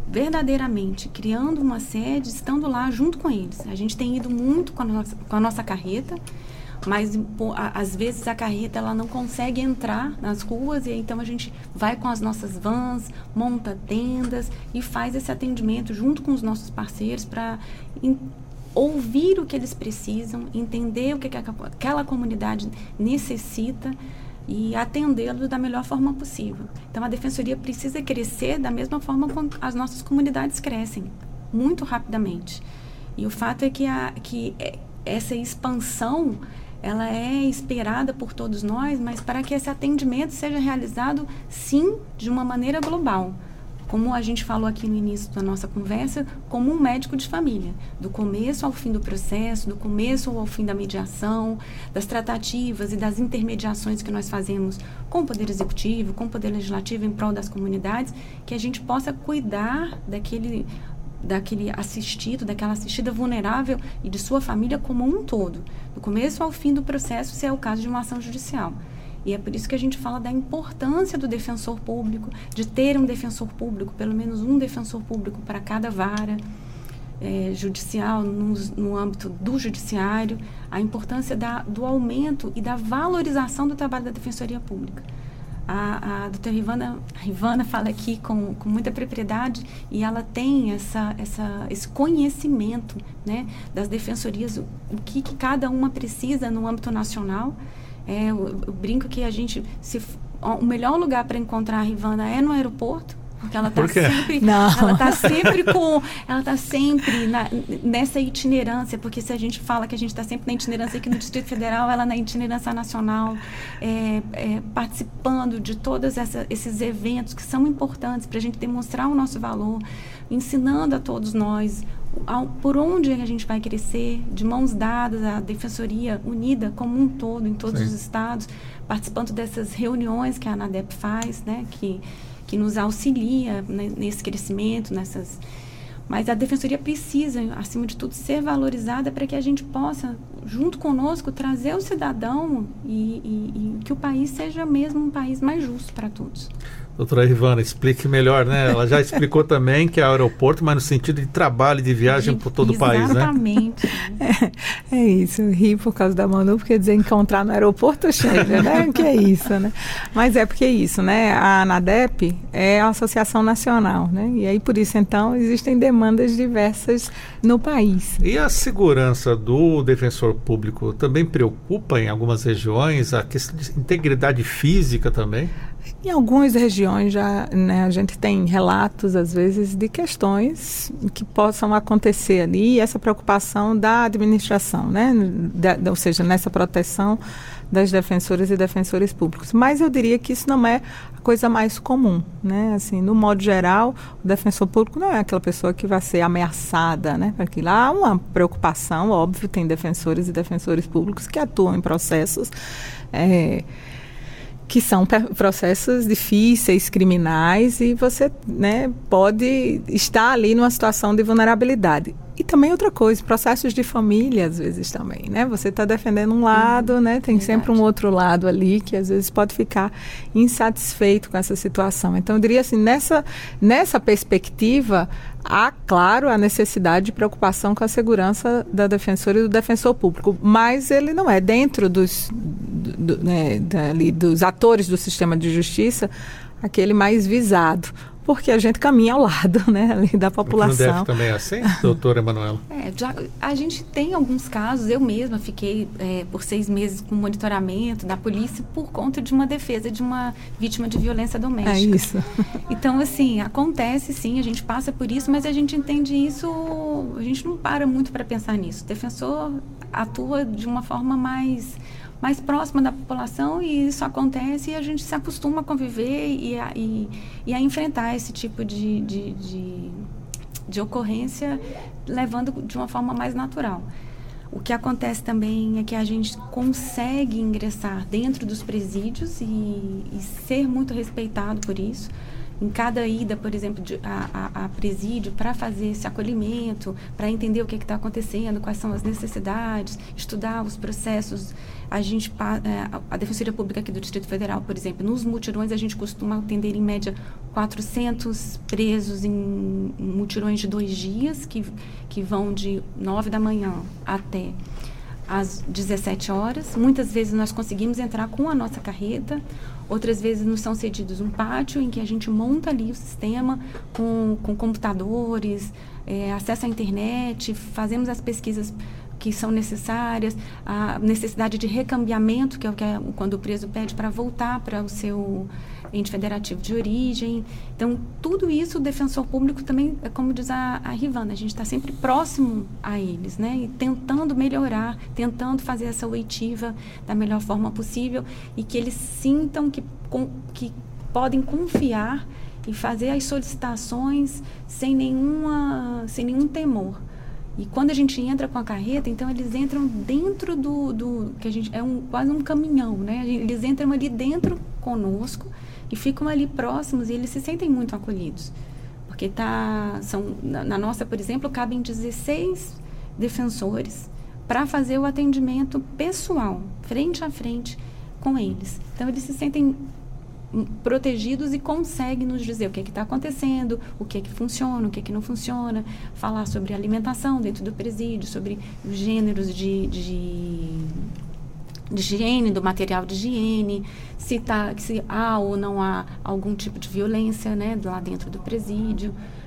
verdadeiramente criando uma sede, estando lá junto com eles. A gente tem ido muito com a nossa, com a nossa carreta, mas pô, a, às vezes a carreta ela não consegue entrar nas ruas, e então a gente vai com as nossas vans, monta tendas e faz esse atendimento junto com os nossos parceiros para ouvir o que eles precisam, entender o que, que aquela comunidade necessita e atendê-lo da melhor forma possível. Então, a Defensoria precisa crescer da mesma forma como as nossas comunidades crescem, muito rapidamente. E o fato é que, a, que essa expansão, ela é esperada por todos nós, mas para que esse atendimento seja realizado, sim, de uma maneira global. Como a gente falou aqui no início da nossa conversa, como um médico de família, do começo ao fim do processo, do começo ao fim da mediação, das tratativas e das intermediações que nós fazemos com o Poder Executivo, com o Poder Legislativo em prol das comunidades, que a gente possa cuidar daquele, daquele assistido, daquela assistida vulnerável e de sua família como um todo, do começo ao fim do processo, se é o caso de uma ação judicial. E é por isso que a gente fala da importância do defensor público, de ter um defensor público, pelo menos um defensor público para cada vara é, judicial, no, no âmbito do judiciário, a importância da, do aumento e da valorização do trabalho da Defensoria Pública. A, a doutora Rivana, Rivana fala aqui com, com muita propriedade e ela tem essa, essa, esse conhecimento, né, das defensorias, o, o que, que cada uma precisa no âmbito nacional. É, eu, eu brinco que a gente, se, o melhor lugar para encontrar a Rivana é no aeroporto, porque ela está sempre, ela está sempre com, ela está sempre na, nessa itinerância, porque se a gente fala que a gente está sempre na itinerância aqui no Distrito Federal, ela na itinerância nacional, é, é, participando de todos essa, esses eventos que são importantes para a gente demonstrar o nosso valor, ensinando a todos nós ao, por onde a gente vai crescer, de mãos dadas, a Defensoria unida como um todo, em todos Sim. os estados, participando dessas reuniões que a ANADEP faz, né, que, que nos auxilia nesse crescimento, nessas... Mas a Defensoria precisa, acima de tudo, ser valorizada para que a gente possa, junto conosco, trazer o cidadão e, e, e que o país seja mesmo um país mais justo para todos. Doutora Rivana, explique melhor, né? Ela já explicou também que é aeroporto, mas no sentido de trabalho, de viagem por todo o país, né? Exatamente. É, é isso, ri por causa da Manu, porque dizer encontrar no aeroporto chega, né? Que é isso, né? Mas é porque é isso, né? A ANADEP é a Associação Nacional, né? E aí, por isso, então, existem demandas diversas no país. E a segurança do defensor público também preocupa em algumas regiões? A questão de integridade física também? Em algumas regiões já, né, a gente tem relatos, às vezes, de questões que possam acontecer ali, e essa preocupação da administração, né, da, ou seja, nessa proteção das defensoras e defensores públicos. Mas eu diria que isso não é a coisa mais comum, né? Assim, no modo geral, o defensor público não é aquela pessoa que vai ser ameaçada, né? Porque lá há uma preocupação, óbvio, tem defensores e defensores públicos que atuam em processos é, que são processos difíceis, criminais, e você, né, pode estar ali numa situação de vulnerabilidade. E também outra coisa, processos de família, às vezes, também, né? Você está defendendo um lado, né? Tem Verdade. sempre um outro lado ali que, às vezes, pode ficar insatisfeito com essa situação. Então, eu diria assim, nessa, nessa perspectiva, há, claro, a necessidade de preocupação com a segurança da defensora e do defensor público, mas ele não é dentro dos, do, do, né, dali, dos atores do sistema de justiça aquele mais visado. Porque a gente caminha ao lado, né, ali da população. Não deve também é assim, doutora Emanuela? É, já, a gente tem alguns casos, eu mesma fiquei é, por seis meses com monitoramento da polícia por conta de uma defesa de uma vítima de violência doméstica. É isso. Então, assim, acontece sim, a gente passa por isso, mas a gente entende isso, a gente não para muito para pensar nisso. O defensor atua de uma forma mais... mais próxima da população, e isso acontece e a gente se acostuma a conviver e a, e, e a enfrentar esse tipo de, de, de, de ocorrência, levando de uma forma mais natural. O que acontece também é que a gente consegue ingressar dentro dos presídios e, e ser muito respeitado por isso. em cada ida, por exemplo, de, a, a, a presídio, para fazer esse acolhimento, para entender o que está acontecendo, quais são as necessidades, estudar os processos. A gente, a, a Defensoria Pública aqui do Distrito Federal, por exemplo, nos mutirões a gente costuma atender em média quatrocentos presos em mutirões de dois dias, que, que vão de nove da manhã até às dezessete horas. Muitas vezes nós conseguimos entrar com a nossa carreta, outras vezes nos são cedidos um pátio em que a gente monta ali o sistema com, com computadores, é, acesso à internet, fazemos as pesquisas que são necessárias, a necessidade de recambiamento, que é o que é quando o preso pede para voltar para o seu ente federativo de origem. Então, tudo isso o defensor público também, é como diz a, a Rivana, a gente está sempre próximo a eles, né? E tentando melhorar, tentando fazer essa oitiva da melhor forma possível e que eles sintam que, com, que podem confiar e fazer as solicitações sem, nenhuma, sem nenhum temor. E quando a gente entra com a carreta, então eles entram dentro do, do que a gente é um, quase um caminhão, né? Eles entram ali dentro conosco e ficam ali próximos e eles se sentem muito acolhidos. Porque tá, são, na, na nossa, por exemplo, cabem dezesseis defensores para fazer o atendimento pessoal, frente a frente com eles. Então eles se sentem protegidos e conseguem nos dizer o que é que está acontecendo, o que é que funciona, o que é que não funciona, falar sobre alimentação dentro do presídio, sobre os gêneros de, de, de higiene, do material de higiene, se, tá, se há ou não há algum tipo de violência, né, lá dentro do presídio,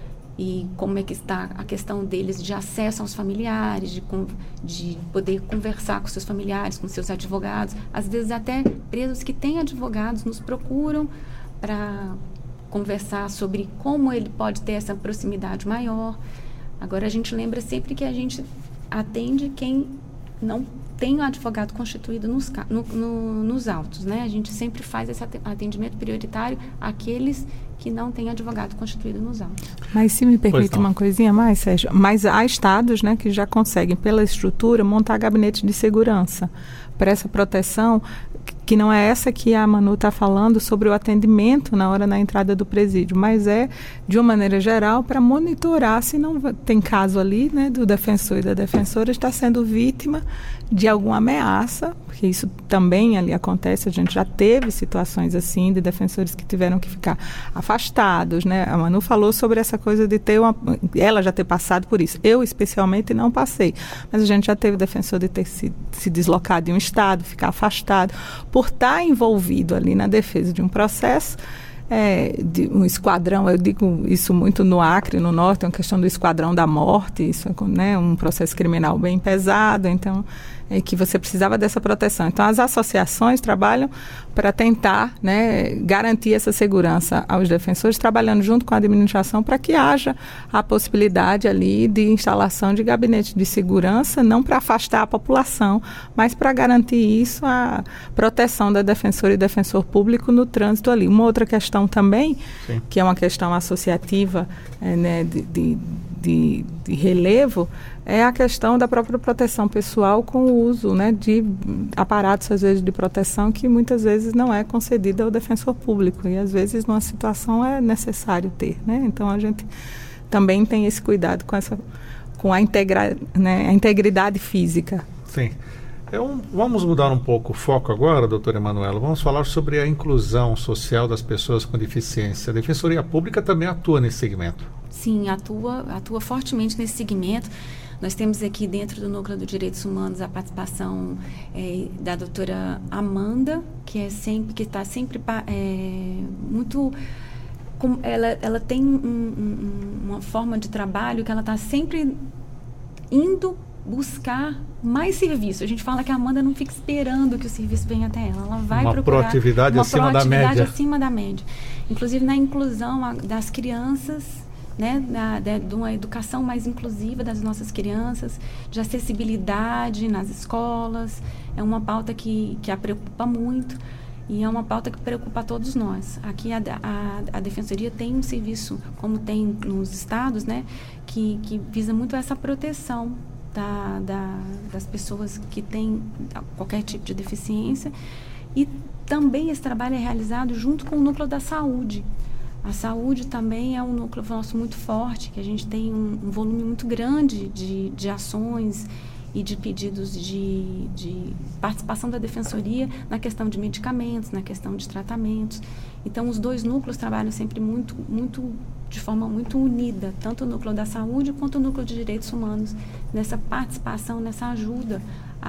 e como é que está a questão deles de acesso aos familiares, de, de poder conversar com seus familiares, com seus advogados. Às vezes até presos que têm advogados nos procuram para conversar sobre como ele pode ter essa proximidade maior. Agora, a gente lembra sempre que a gente atende quem não tem o advogado constituído nos, no, no, nos autos, né? A gente sempre faz esse atendimento prioritário àqueles que não têm advogado constituído nos autos. Mas se me permite uma coisinha mais, Sérgio, mas há estados, né, que já conseguem, pela estrutura, montar gabinetes de segurança para essa proteção, que não é essa que a Manu está falando sobre o atendimento na hora na entrada do presídio, mas é, de uma maneira geral, para monitorar se não tem caso ali, né, do defensor e da defensora estar sendo vítima de alguma ameaça, porque isso também ali acontece, a gente já teve situações assim de defensores que tiveram que ficar afastados, né? A Manu falou sobre essa coisa de ter uma, ela já ter passado por isso, eu especialmente não passei, mas a gente já teve defensor de ter se, se deslocado de um estado, ficar afastado, por estar envolvido ali na defesa de um processo, é, de um esquadrão, eu digo isso muito no Acre, no Norte, é uma questão do esquadrão da morte, isso é, né, um processo criminal bem pesado, então é que você precisava dessa proteção. Então, as associações trabalham para tentar, né, garantir essa segurança aos defensores, trabalhando junto com a administração para que haja a possibilidade ali de instalação de gabinetes de segurança, não para afastar a população, mas para garantir isso, a proteção da defensora e defensor público no trânsito ali. Uma outra questão também, Sim. que é uma questão associativa, é, né, de, de, de, de relevo, é a questão da própria proteção pessoal com o uso, né, de aparatos, às vezes, de proteção que muitas vezes não é concedida ao defensor público e, às vezes, numa situação é necessário ter, né? Então, a gente também tem esse cuidado com, essa, com a, integra, né, a integridade física. Sim. Então, vamos mudar um pouco o foco agora, doutora Emanuela. Vamos falar sobre a inclusão social das pessoas com deficiência. A Defensoria Pública também atua nesse segmento. Sim, atua, atua fortemente nesse segmento. Nós temos aqui dentro do Núcleo de Direitos Humanos a participação é, da doutora Amanda, que é sempre que está sempre é, muito... Com, ela, ela tem um, um, uma forma de trabalho que ela está sempre indo buscar mais serviço. A gente fala que a Amanda não fica esperando que o serviço venha até ela. Ela vai uma procurar proatividade uma acima proatividade da média. acima da média. Inclusive na inclusão a, das crianças, né, da, de, de uma educação mais inclusiva das nossas crianças, de acessibilidade nas escolas. É uma pauta que, que a preocupa muito e é uma pauta que preocupa a todos nós. Aqui a, a, a Defensoria tem um serviço, como tem nos estados, né, que, que visa muito essa proteção da, da, das pessoas que têm qualquer tipo de deficiência. E também esse trabalho é realizado junto com o Núcleo da Saúde. A saúde também é um núcleo nosso muito forte, que a gente tem um, um volume muito grande de, de ações e de pedidos de, de participação da Defensoria na questão de medicamentos, na questão de tratamentos. Então, os dois núcleos trabalham sempre muito, muito, de forma muito unida, tanto o núcleo da saúde quanto o núcleo de direitos humanos, nessa participação, nessa ajuda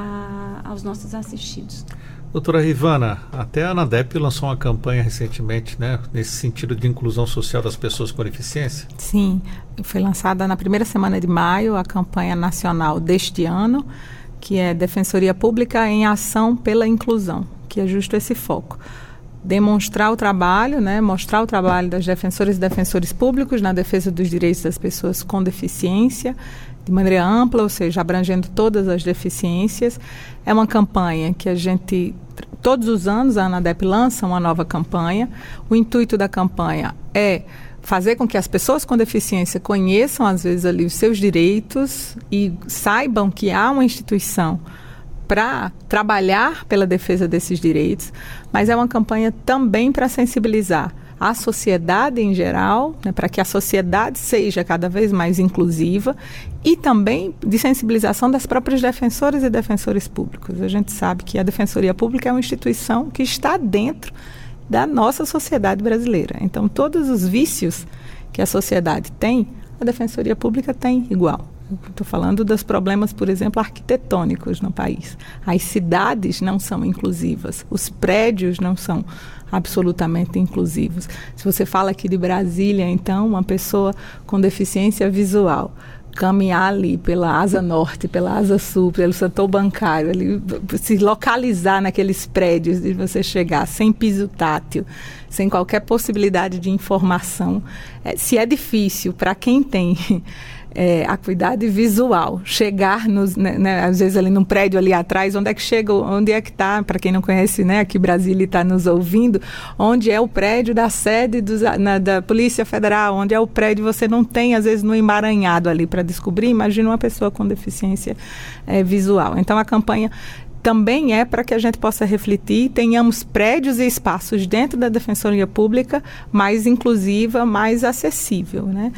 a, aos nossos assistidos. Doutora Rivana, até a ANADEP lançou uma campanha recentemente, né, nesse sentido de inclusão social das pessoas com deficiência. Sim, foi lançada na primeira semana de maio a campanha nacional deste ano, que é Defensoria Pública em Ação pela Inclusão, que é justo esse foco. Demonstrar o trabalho, né, mostrar o trabalho das defensoras e defensores públicos na defesa dos direitos das pessoas com deficiência, de maneira ampla, ou seja, abrangendo todas as deficiências. É uma campanha que a gente, todos os anos, a ANADEP lança uma nova campanha. O intuito da campanha é fazer com que as pessoas com deficiência conheçam, às vezes, ali os seus direitos e saibam que há uma instituição para trabalhar pela defesa desses direitos, mas é uma campanha também para sensibilizar a sociedade em geral, né, para que a sociedade seja cada vez mais inclusiva, e também de sensibilização das próprias defensoras e defensores públicos. A gente sabe que a Defensoria Pública é uma instituição que está dentro da nossa sociedade brasileira. Então, todos os vícios que a sociedade tem, a Defensoria Pública tem igual. Estou falando dos problemas, por exemplo, arquitetônicos no país. As cidades não são inclusivas, os prédios não são absolutamente inclusivos. Se você fala aqui de Brasília, então, uma pessoa com deficiência visual caminhar ali pela asa norte, pela asa sul, pelo setor bancário, ali, se localizar naqueles prédios de você chegar sem piso tátil, sem qualquer possibilidade de informação, é, se é difícil para quem tem é, acuidade visual chegar nos, né, né, às vezes ali num prédio ali atrás, onde é que chega, onde é que está, para quem não conhece, né, aqui Brasília está nos ouvindo, onde é o prédio da sede dos, na, da Polícia Federal, onde é o prédio, você não tem às vezes no emaranhado ali para descobrir. Imagina uma pessoa com deficiência é, visual. Então a campanha também é para que a gente possa refletir, tenhamos prédios e espaços dentro da Defensoria Pública mais inclusiva, mais acessível, né?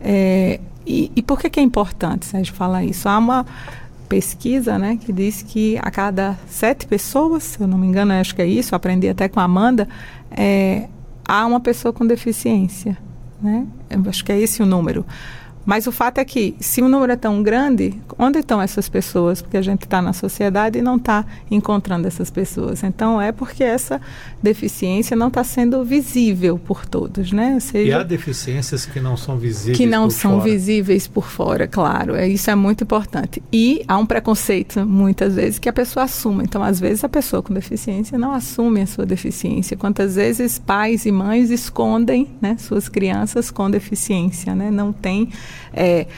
É, e, e por que que é importante, Sérgio, falar isso? Há uma pesquisa, né, que diz que a cada sete pessoas, se eu não me engano, acho que é isso, aprendi até com a Amanda, é, há uma pessoa com deficiência, né? Eu acho que é esse o número. Mas o fato é que, se o número é tão grande, onde estão essas pessoas? Porque a gente está na sociedade e não está encontrando essas pessoas. Então, é porque essa deficiência não está sendo visível por todos, né? Ou seja, e há deficiências que não são visíveis que não por são fora. visíveis por fora, claro. É, isso é muito importante. E há um preconceito, muitas vezes, que a pessoa assume. Então, às vezes, a pessoa com deficiência não assume a sua deficiência. Quantas vezes pais e mães escondem, né, suas crianças com deficiência, né? Não tem... É,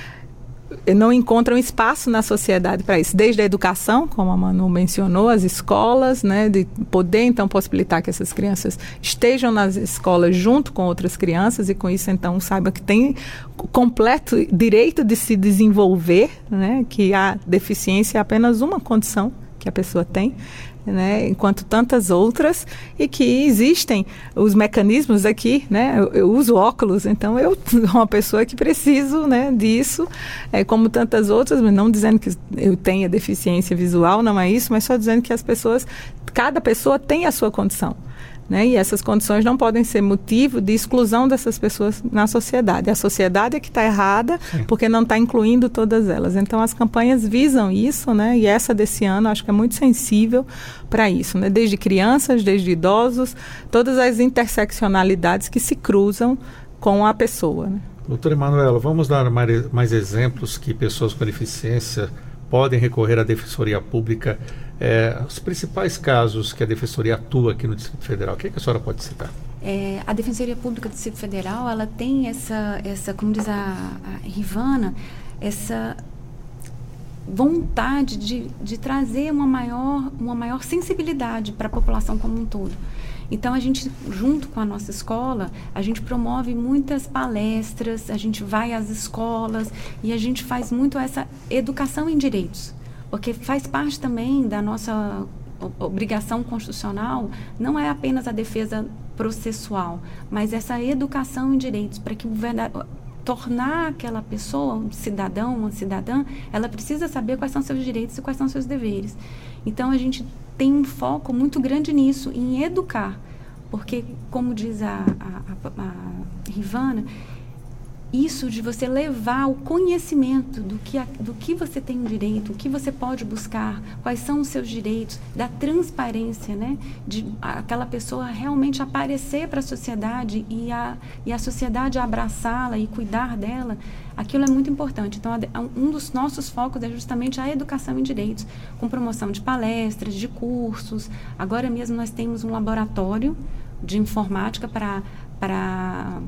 não encontram espaço na sociedade para isso, desde a educação, como a Manu mencionou, as escolas, né, de poder então possibilitar que essas crianças estejam nas escolas junto com outras crianças e com isso então saiba que tem completo direito de se desenvolver, né, que a deficiência é apenas uma condição que a pessoa tem, né, enquanto tantas outras, e que existem os mecanismos aqui, né, eu, eu uso óculos, então eu sou uma pessoa que preciso, né, disso, é, como tantas outras, mas não dizendo que eu tenha deficiência visual, não é isso, mas só dizendo que as pessoas, cada pessoa tem a sua condição, né, e essas condições não podem ser motivo de exclusão dessas pessoas na sociedade. A sociedade é que está errada, sim, porque não está incluindo todas elas. Então, as campanhas visam isso, né, e essa desse ano acho que é muito sensível para isso, né, desde crianças, desde idosos, todas as interseccionalidades que se cruzam com a pessoa, né. Doutora Emanuela, vamos dar mais, mais exemplos que pessoas com deficiência podem recorrer à Defensoria Pública. É, os principais casos que a Defensoria atua aqui no Distrito Federal, o que, é que a senhora pode citar? É, a Defensoria Pública do Distrito Federal, ela tem essa, essa como diz a, a Rivana, essa vontade de, de trazer uma maior, uma maior sensibilidade para a população como um todo. Então, a gente, junto com a nossa escola, a gente promove muitas palestras, a gente vai às escolas e a gente faz muito essa educação em direitos, porque faz parte também da nossa obrigação constitucional, não é apenas a defesa processual, mas essa educação em direitos, para que o verdade, tornar aquela pessoa um cidadão, uma cidadã, ela precisa saber quais são seus direitos e quais são seus deveres. Então, a gente tem um foco muito grande nisso, em educar, porque, como diz a, a, a, a Rivana, isso de você levar o conhecimento do que, a, do que você tem direito, o que você pode buscar, quais são os seus direitos, da transparência, né? De aquela pessoa realmente aparecer para a sociedade e a, e a sociedade abraçá-la e cuidar dela, aquilo é muito importante. Então, a, um dos nossos focos é justamente a educação em direitos, com promoção de palestras, de cursos. Agora mesmo nós temos um laboratório de informática para... para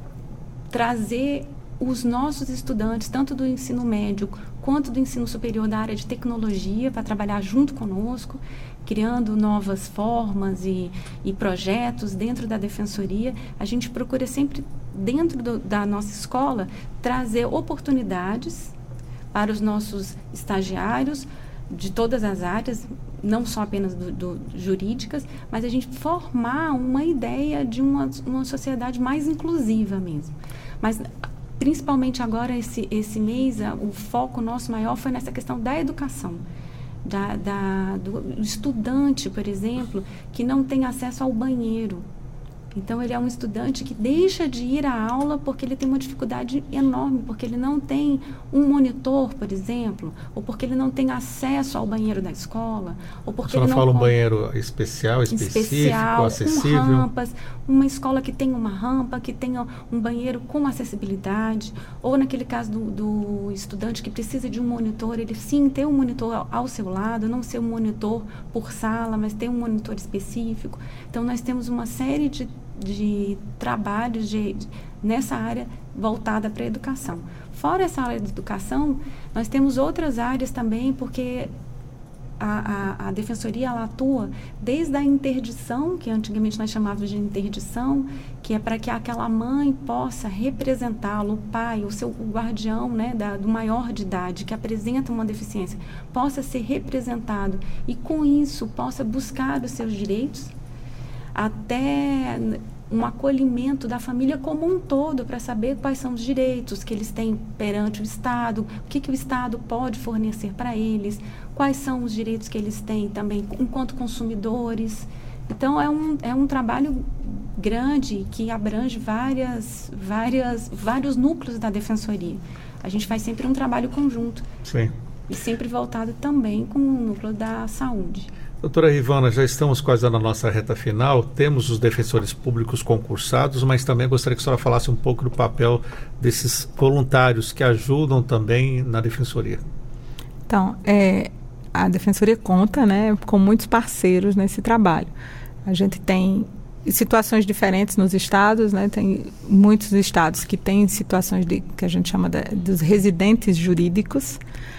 trazer os nossos estudantes, tanto do ensino médio quanto do ensino superior da área de tecnologia, para trabalhar junto conosco, criando novas formas e, e projetos dentro da Defensoria. A gente procura sempre, dentro do, da nossa escola, trazer oportunidades para os nossos estagiários de todas as áreas, não só apenas do, do, jurídicas, mas a gente formar uma ideia de uma, uma sociedade mais inclusiva mesmo. Mas, principalmente agora, esse, esse mês, a, o foco nosso maior foi nessa questão da educação. Da, da, do estudante, por exemplo, que não tem acesso ao banheiro. Então, ele é um estudante que deixa de ir à aula porque ele tem uma dificuldade enorme, porque ele não tem um monitor, por exemplo, ou porque ele não tem acesso ao banheiro da escola, ou porque Você ele não não fala um pode... banheiro especial, específico, especial, acessível? com rampas, uma escola que tenha uma rampa, que tenha um banheiro com acessibilidade, ou naquele caso do, do estudante que precisa de um monitor, ele sim ter um monitor ao, ao seu lado, não ser um monitor por sala, mas ter um monitor específico. Então, nós temos uma série de de trabalhos de, de, nessa área voltada para a educação. Fora essa área de educação, nós temos outras áreas também, porque a, a, a Defensoria ela atua desde a interdição, que antigamente nós chamávamos de interdição, que é para que aquela mãe possa representá-lo, o pai, o seu o guardião, né, da, do maior de idade, que apresenta uma deficiência, possa ser representado e, com isso, possa buscar os seus direitos, até um acolhimento da família como um todo, para saber quais são os direitos que eles têm perante o Estado, o que, que o Estado pode fornecer para eles, quais são os direitos que eles têm também enquanto consumidores. Então, é um, é um trabalho grande que abrange várias, várias, vários núcleos da Defensoria. A gente faz sempre um trabalho conjunto. Sim. E sempre voltado também com o núcleo da saúde. Doutora Rivana, já estamos quase na nossa reta final, temos os defensores públicos concursados, mas também gostaria que a senhora falasse um pouco do papel desses voluntários que ajudam também na Defensoria. Então, é, a Defensoria conta, né, com muitos parceiros nesse trabalho. A gente tem situações diferentes nos estados, né, tem muitos estados que têm situações de, que a gente chama de, dos residentes jurídicos,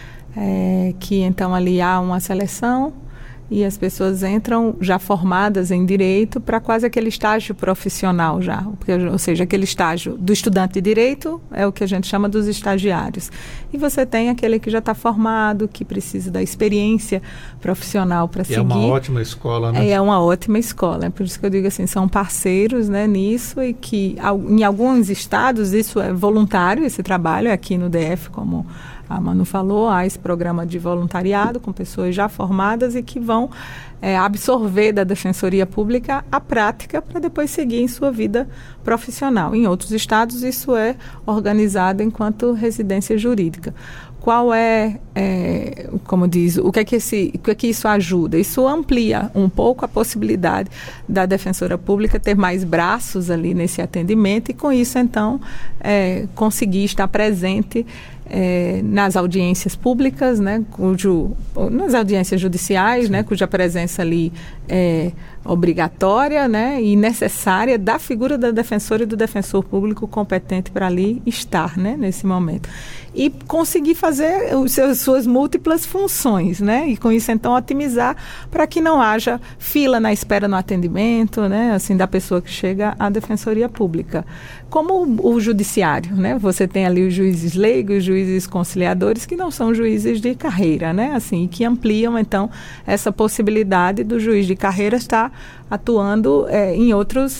é, que então ali há uma seleção, e as pessoas entram já formadas em direito para quase aquele estágio profissional já, porque, ou seja, aquele estágio do estudante de direito é o que a gente chama dos estagiários. E você tem aquele que já está formado, que precisa da experiência profissional para seguir. É uma ótima escola, né? É, é uma ótima escola, é por isso que eu digo assim, são parceiros, né, nisso, e que em alguns estados isso é voluntário, esse trabalho, aqui no D F, como a Manu falou, há esse programa de voluntariado com pessoas já formadas e que vão é, absorver da Defensoria Pública a prática para depois seguir em sua vida profissional. Em outros estados isso é organizado enquanto residência jurídica. Qual é, é como diz, o que é que, esse, o que é que isso ajuda? Isso amplia um pouco a possibilidade da Defensora Pública ter mais braços ali nesse atendimento e, com isso, então, é, conseguir estar presente É, nas audiências públicas, né, cujo, nas audiências judiciais, né, cuja presença ali é obrigatória, né, e necessária da figura da defensora e do defensor público competente para ali estar, né, nesse momento. E conseguir fazer os seus, suas múltiplas funções, né, e com isso então otimizar para que não haja fila na espera no atendimento, né, assim, da pessoa que chega à Defensoria Pública. Como o, o judiciário, né, você tem ali os juízes leigos, os juízes conciliadores, que não são juízes de carreira, né, assim, que ampliam então essa possibilidade do juiz de carreira estar atuando é, em outros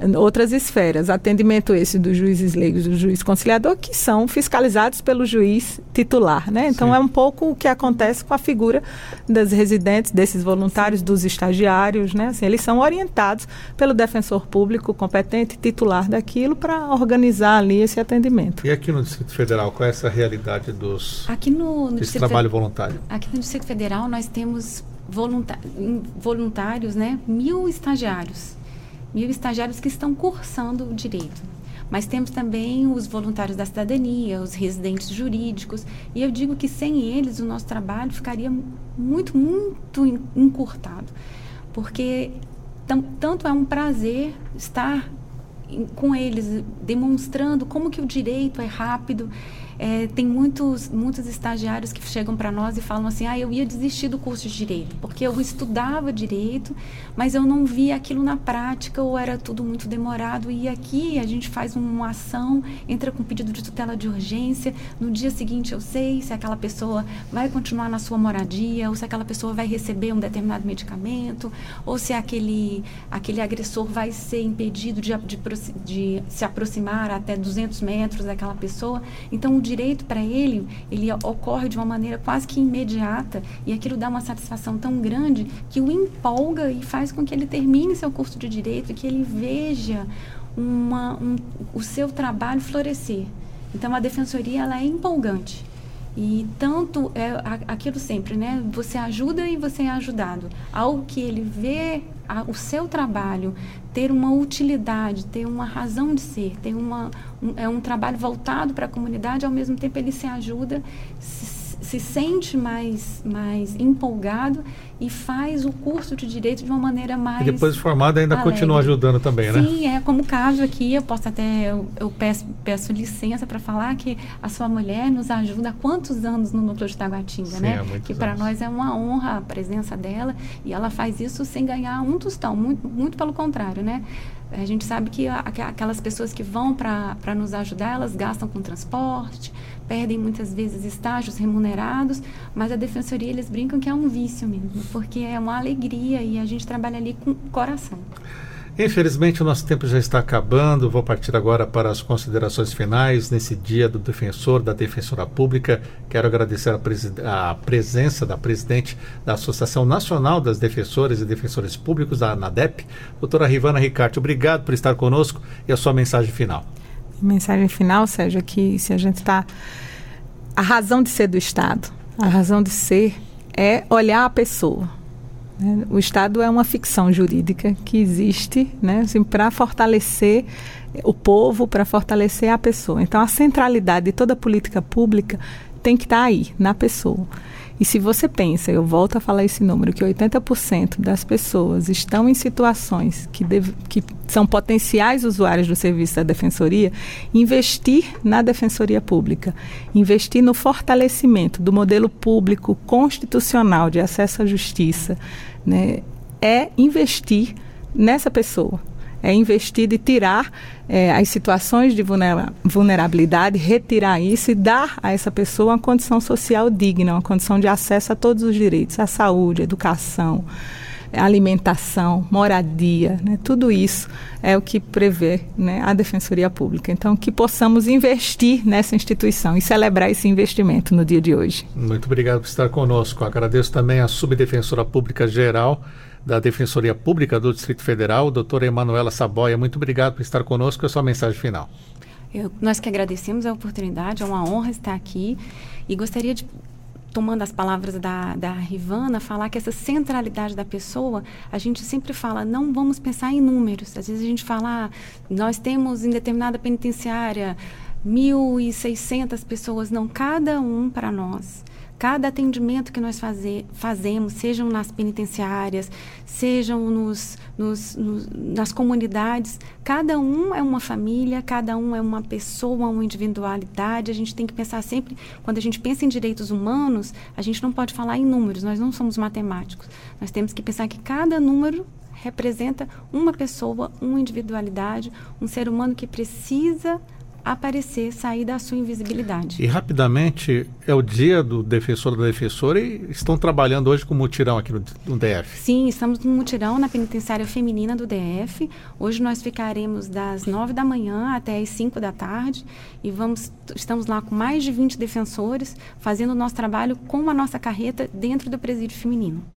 outras esferas. Atendimento esse dos juízes leigos, do juiz conciliador, que são fiscalizados pelo juiz titular, né? Então, Sim. é um pouco o que acontece com a figura das residentes, desses voluntários, Sim. dos estagiários, né? Assim, eles são orientados pelo defensor público competente, titular daquilo, para organizar ali esse atendimento. E aqui no Distrito Federal, qual é essa realidade dos aqui no, no desse trabalho fe... voluntário? Aqui no Distrito Federal nós temos volunta... voluntários, né? Mil estagiários. Mil estagiários que estão cursando o direito. Mas temos também os voluntários da cidadania, os residentes jurídicos. E eu digo que sem eles o nosso trabalho ficaria muito, muito encurtado. Porque tam, tanto é um prazer estar em, com eles, demonstrando como que o direito é rápido. É, tem muitos, muitos estagiários que chegam para nós e falam assim, ah, eu ia desistir do curso de Direito, porque eu estudava Direito, mas eu não via aquilo na prática, ou era tudo muito demorado, e aqui a gente faz uma ação, entra com pedido de tutela de urgência, no dia seguinte eu sei se aquela pessoa vai continuar na sua moradia, ou se aquela pessoa vai receber um determinado medicamento, ou se aquele, aquele agressor vai ser impedido de, de, de se aproximar até duzentos metros daquela pessoa. Então, o direito para ele, ele ocorre de uma maneira quase que imediata, e aquilo dá uma satisfação tão grande que o empolga e faz com que ele termine seu curso de direito e que ele veja uma, um, o seu trabalho florescer. Então, a defensoria, ela é empolgante. E tanto é aquilo sempre, né? Você ajuda e você é ajudado. Ao que ele vê a, o seu trabalho ter uma utilidade, ter uma razão de ser, ter uma, um, é um trabalho voltado para a comunidade, ao mesmo tempo ele se ajuda, se, se sente mais, mais empolgado e faz o curso de Direito de uma maneira mais... E depois de formado ainda alegre. Continua ajudando também, Sim, né? Sim, é como o caso aqui, eu posso até, eu, eu peço, peço licença para falar que a sua mulher nos ajuda há quantos anos no Núcleo de Taguatinga, Sim, né? Há muitos que para nós é uma honra a presença dela, e ela faz isso sem ganhar um tostão, muito, muito pelo contrário, né? A gente sabe que a, aquelas pessoas que vão para nos ajudar, elas gastam com transporte, perdem muitas vezes estágios remunerados, mas a defensoria, eles brincam que é um vício mesmo, porque é uma alegria e a gente trabalha ali com coração. Infelizmente o nosso tempo já está acabando. Vou partir agora para as considerações finais nesse dia do defensor, da defensora pública. Quero agradecer a, presi- a presença da presidente da Associação Nacional das Defensoras e Defensores Públicos, a ANADEP, doutora Rivana Ricarte. Obrigado por estar conosco, e a sua mensagem final. A mensagem final, Sérgio, é que se a gente está... A razão de ser do Estado, a razão de ser é olhar a pessoa. O Estado é uma ficção jurídica que existe, né, assim, para fortalecer o povo, para fortalecer a pessoa. Então, a centralidade de toda política pública tem que estar aí, na pessoa. E se você pensa, eu volto a falar esse número, que oitenta por cento das pessoas estão em situações que, deve, que são potenciais usuários do serviço da defensoria, investir na defensoria pública, investir no fortalecimento do modelo público constitucional de acesso à justiça, né, é investir nessa pessoa. É investir de tirar é, as situações de vulnera- vulnerabilidade, retirar isso e dar a essa pessoa uma condição social digna, uma condição de acesso a todos os direitos, à saúde, educação, alimentação, moradia, né? Tudo isso é o que prevê, né, a Defensoria Pública. Então, que possamos investir nessa instituição e celebrar esse investimento no dia de hoje. Muito obrigado por estar conosco. Agradeço também a Subdefensora Pública Geral da Defensoria Pública do Distrito Federal, doutora Emanuela Saboia. Muito obrigado por estar conosco. É a sua mensagem final. Eu, nós que agradecemos a oportunidade, é uma honra estar aqui, e gostaria de, tomando as palavras da, da Rivana, falar que essa centralidade da pessoa, a gente sempre fala, não vamos pensar em números. Às vezes a gente fala, ah, nós temos em determinada penitenciária mil e seiscentas pessoas. Não, cada um para nós. Cada atendimento que nós faze, fazemos, sejam nas penitenciárias, sejam nos, nos, nos, nas comunidades, cada um é uma família, cada um é uma pessoa, uma individualidade. A gente tem que pensar sempre, quando a gente pensa em direitos humanos, a gente não pode falar em números, nós não somos matemáticos. Nós temos que pensar que cada número representa uma pessoa, uma individualidade, um ser humano que precisa aparecer, sair da sua invisibilidade. E rapidamente, é o dia do defensor ou da defensora e estão trabalhando hoje com mutirão aqui no, no D F. Sim, estamos no mutirão na penitenciária feminina do D F. Hoje nós ficaremos das nove da manhã até as cinco da tarde e vamos, estamos lá com mais de vinte defensores fazendo o nosso trabalho com a nossa carreta dentro do presídio feminino.